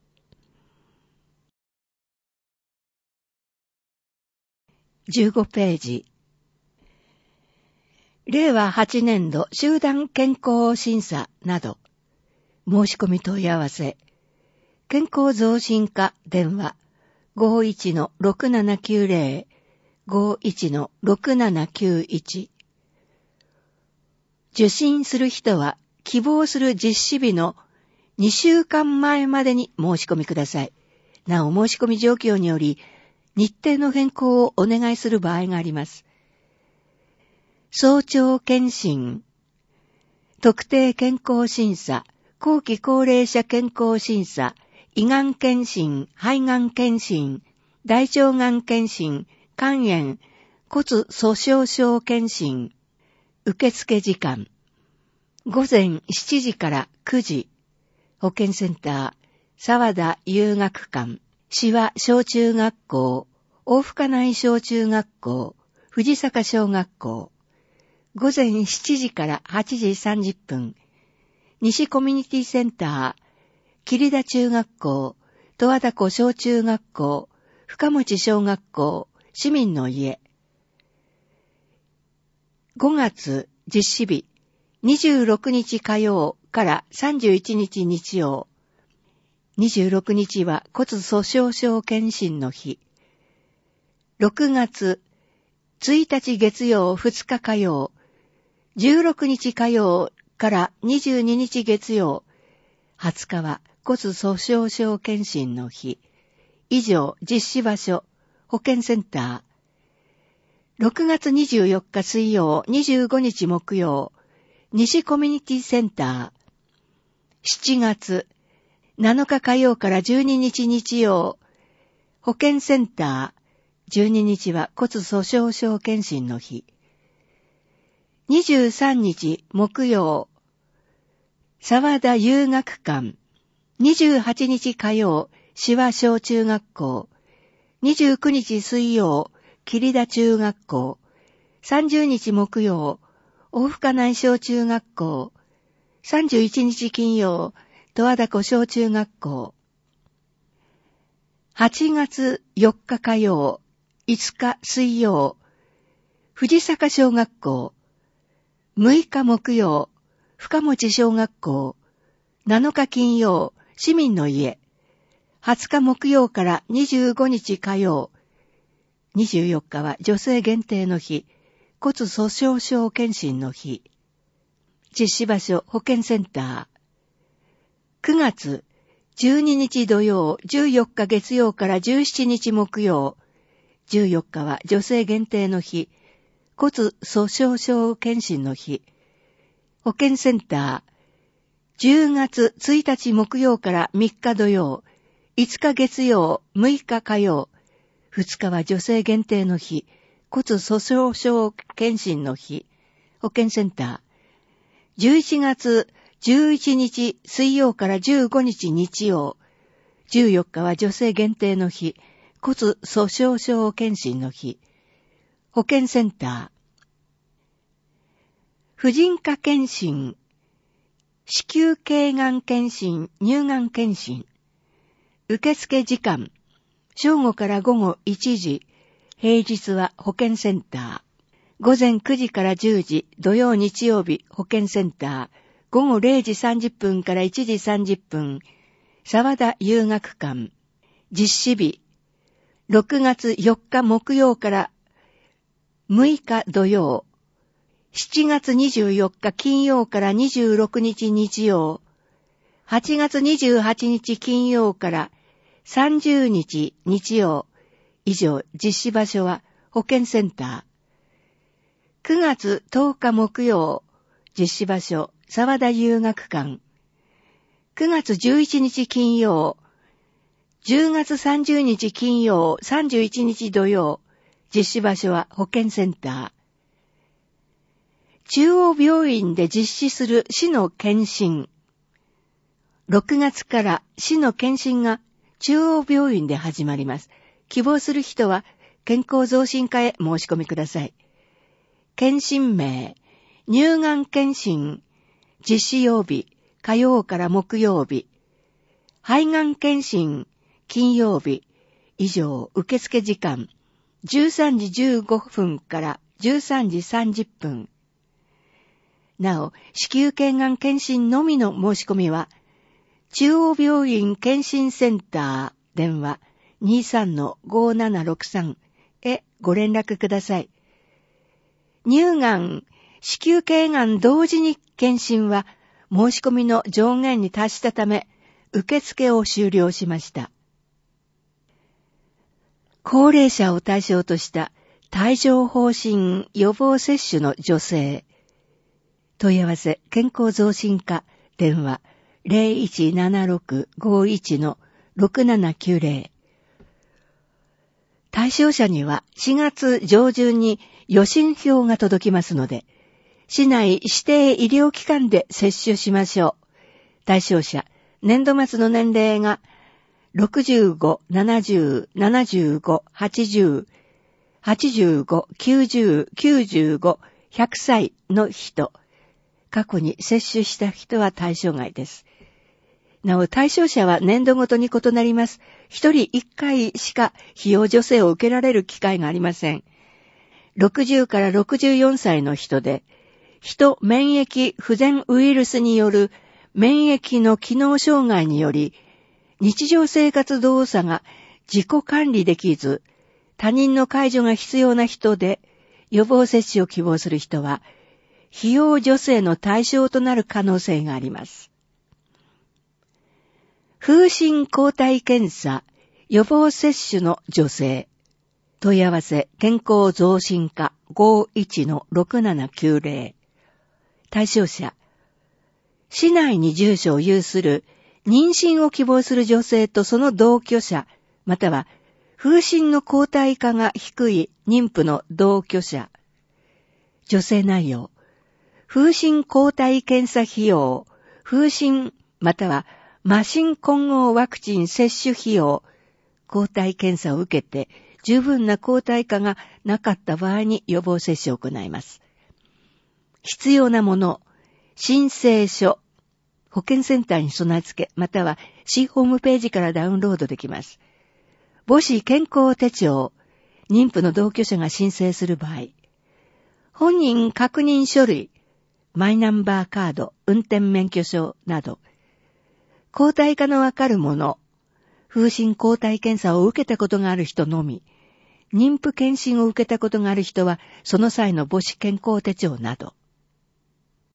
Speaker 2: じゅうごページ。れいわはちねんど集団健康審査など、申し込み問い合わせ、健康増進課電話 ごいちのろくななきゅうゼロ ごいちのろくななきゅういち。受診する人は希望する実施日のにしゅうかんまえまでに申し込みください。なお申し込み状況により日程の変更をお願いする場合があります。 早朝検診、特定健康審査、後期高齢者健康審査、胃がん検診、肺がん検診、大腸がん検診、肝炎、骨粗鬆症検診、受付時間、午前しちじからくじ、保健センター、沢田遊学館、志和小中学校、大深内小中学校、藤坂小学校、午前しちじからはちじさんじゅっぷん、西コミュニティセンター、桐田中学校、十和田湖小中学校、深持小学校、市民の家。ごがつ実施日、にじゅうろくにち火曜からさんじゅういちにち日曜。にじゅうろくにちは骨粗鬆症検診の日。ろくがつついたち月曜ふつか火曜、じゅうろくにち火曜からにじゅうににち月曜、はつかは骨粗鬆症検診の日。以上、実施場所、保健センター。ろくがつにじゅうよっか水曜、にじゅうごにち木曜、西コミュニティセンター。しちがつなのか火曜からじゅうににち日曜、保健センター。じゅうににちは骨粗鬆症検診の日。にじゅうさんにち木曜、沢田遊学館。にじゅうはちにち火曜、志和小中学校。にじゅうくにち水曜、桐田中学校。さんじゅうにち木曜、大深内小中学校。さんじゅういちにち金曜、十和田湖小中学校。はちがつよっか火曜、いつか水曜、藤坂小学校。むいか木曜、深持小学校。なのか金曜、市民の家。はつか木曜からにじゅうごにち火曜。にじゅうよっかは女性限定の日、骨粗鬆症検診の日。実施場所保健センター。くがつじゅうににち土曜、じゅうよっか月曜からじゅうしちにち木曜。じゅうよっかは女性限定の日、骨粗鬆症検診の日。保健センター。じゅうがつついたち木曜からみっか土曜、いつか月曜、むいか火曜、ふつかは女性限定の日、骨粗鬆症検診の日、保健センター。じゅういちがつじゅういちにち水曜からじゅうごにち日曜、じゅうよっかは女性限定の日、骨粗鬆症検診の日、保健センター。婦人科検診、子宮頸がん検診、乳がん検診。受付時間、正午から午後いちじ、平日は保健センター。午前くじからじゅうじ、土曜日曜日保健センター。午後れいじさんじゅっぷんからいちじさんじゅっぷん、沢田遊学館。実施日、ろくがつよっか木曜からむいか土曜、しちがつにじゅうよっか金曜からにじゅうろくにち日曜、はちがつにじゅうはちにち金曜からさんじゅうにち日曜。以上、実施場所は保健センター。くがつとおか木曜、実施場所、沢田遊学館。くがつじゅういちにち金曜、じゅうがつさんじゅうにち金曜、さんじゅういちにち土曜、実施場所は保健センター。中央病院で実施する市の検診。ろくがつから市の検診が中央病院で始まります。希望する人は健康増進課へ申し込みください。検診名、乳がん検診、実施曜日、火曜から木曜日。肺がん検診、金曜日。以上、受付時間、じゅうさんじじゅうごふんからじゅうさんじさんじゅっぷん。なお、子宮頸がん検診のみの申し込みは、中央病院検診センター電話 にじゅうさんのごーななろくさん へご連絡ください。乳がん、子宮頸がん同時に検診は申し込みの上限に達したため、受付を終了しました。高齢者を対象とした帯状疱疹予防接種の助成。問い合わせ、健康増進課、電話 ゼロいちななろくごいちのろくななきゅうゼロ。対象者にはしがつ上旬に予診票が届きますので、市内指定医療機関で接種しましょう。対象者、年度末の年齢がろくじゅうご、ななじゅう、ななじゅうご、はちじゅう、はちじゅうご、きゅうじゅう、きゅうじゅうご、ひゃくさいの人。過去に接種した人は対象外です。なお、対象者は年度ごとに異なります。一人一回しか費用助成を受けられる機会がありません。ろくじゅうからろくじゅうよんさいの人で、人免疫不全ウイルスによる免疫の機能障害により、日常生活動作が自己管理できず、他人の介助が必要な人で、予防接種を希望する人は、費用助成の対象となる可能性があります。風疹抗体検査、予防接種の助成。問い合わせ、健康増進課 ごいちのろくななきゅうゼロ。対象者、市内に住所を有する妊娠を希望する女性とその同居者、または風疹の抗体価が低い妊婦の同居者。助成内容、風疹抗体検査費用、風疹または麻疹混合ワクチン接種費用、抗体検査を受けて十分な抗体価がなかった場合に予防接種を行います。必要なもの、申請書、保健センターに備え付け、または市ホームページからダウンロードできます。母子健康手帳、妊婦の同居者が申請する場合、本人確認書類、マイナンバーカード、運転免許証など、抗体価のわかるもの、風疹抗体検査を受けたことがある人のみ、妊婦検診を受けたことがある人は、その際の母子健康手帳など、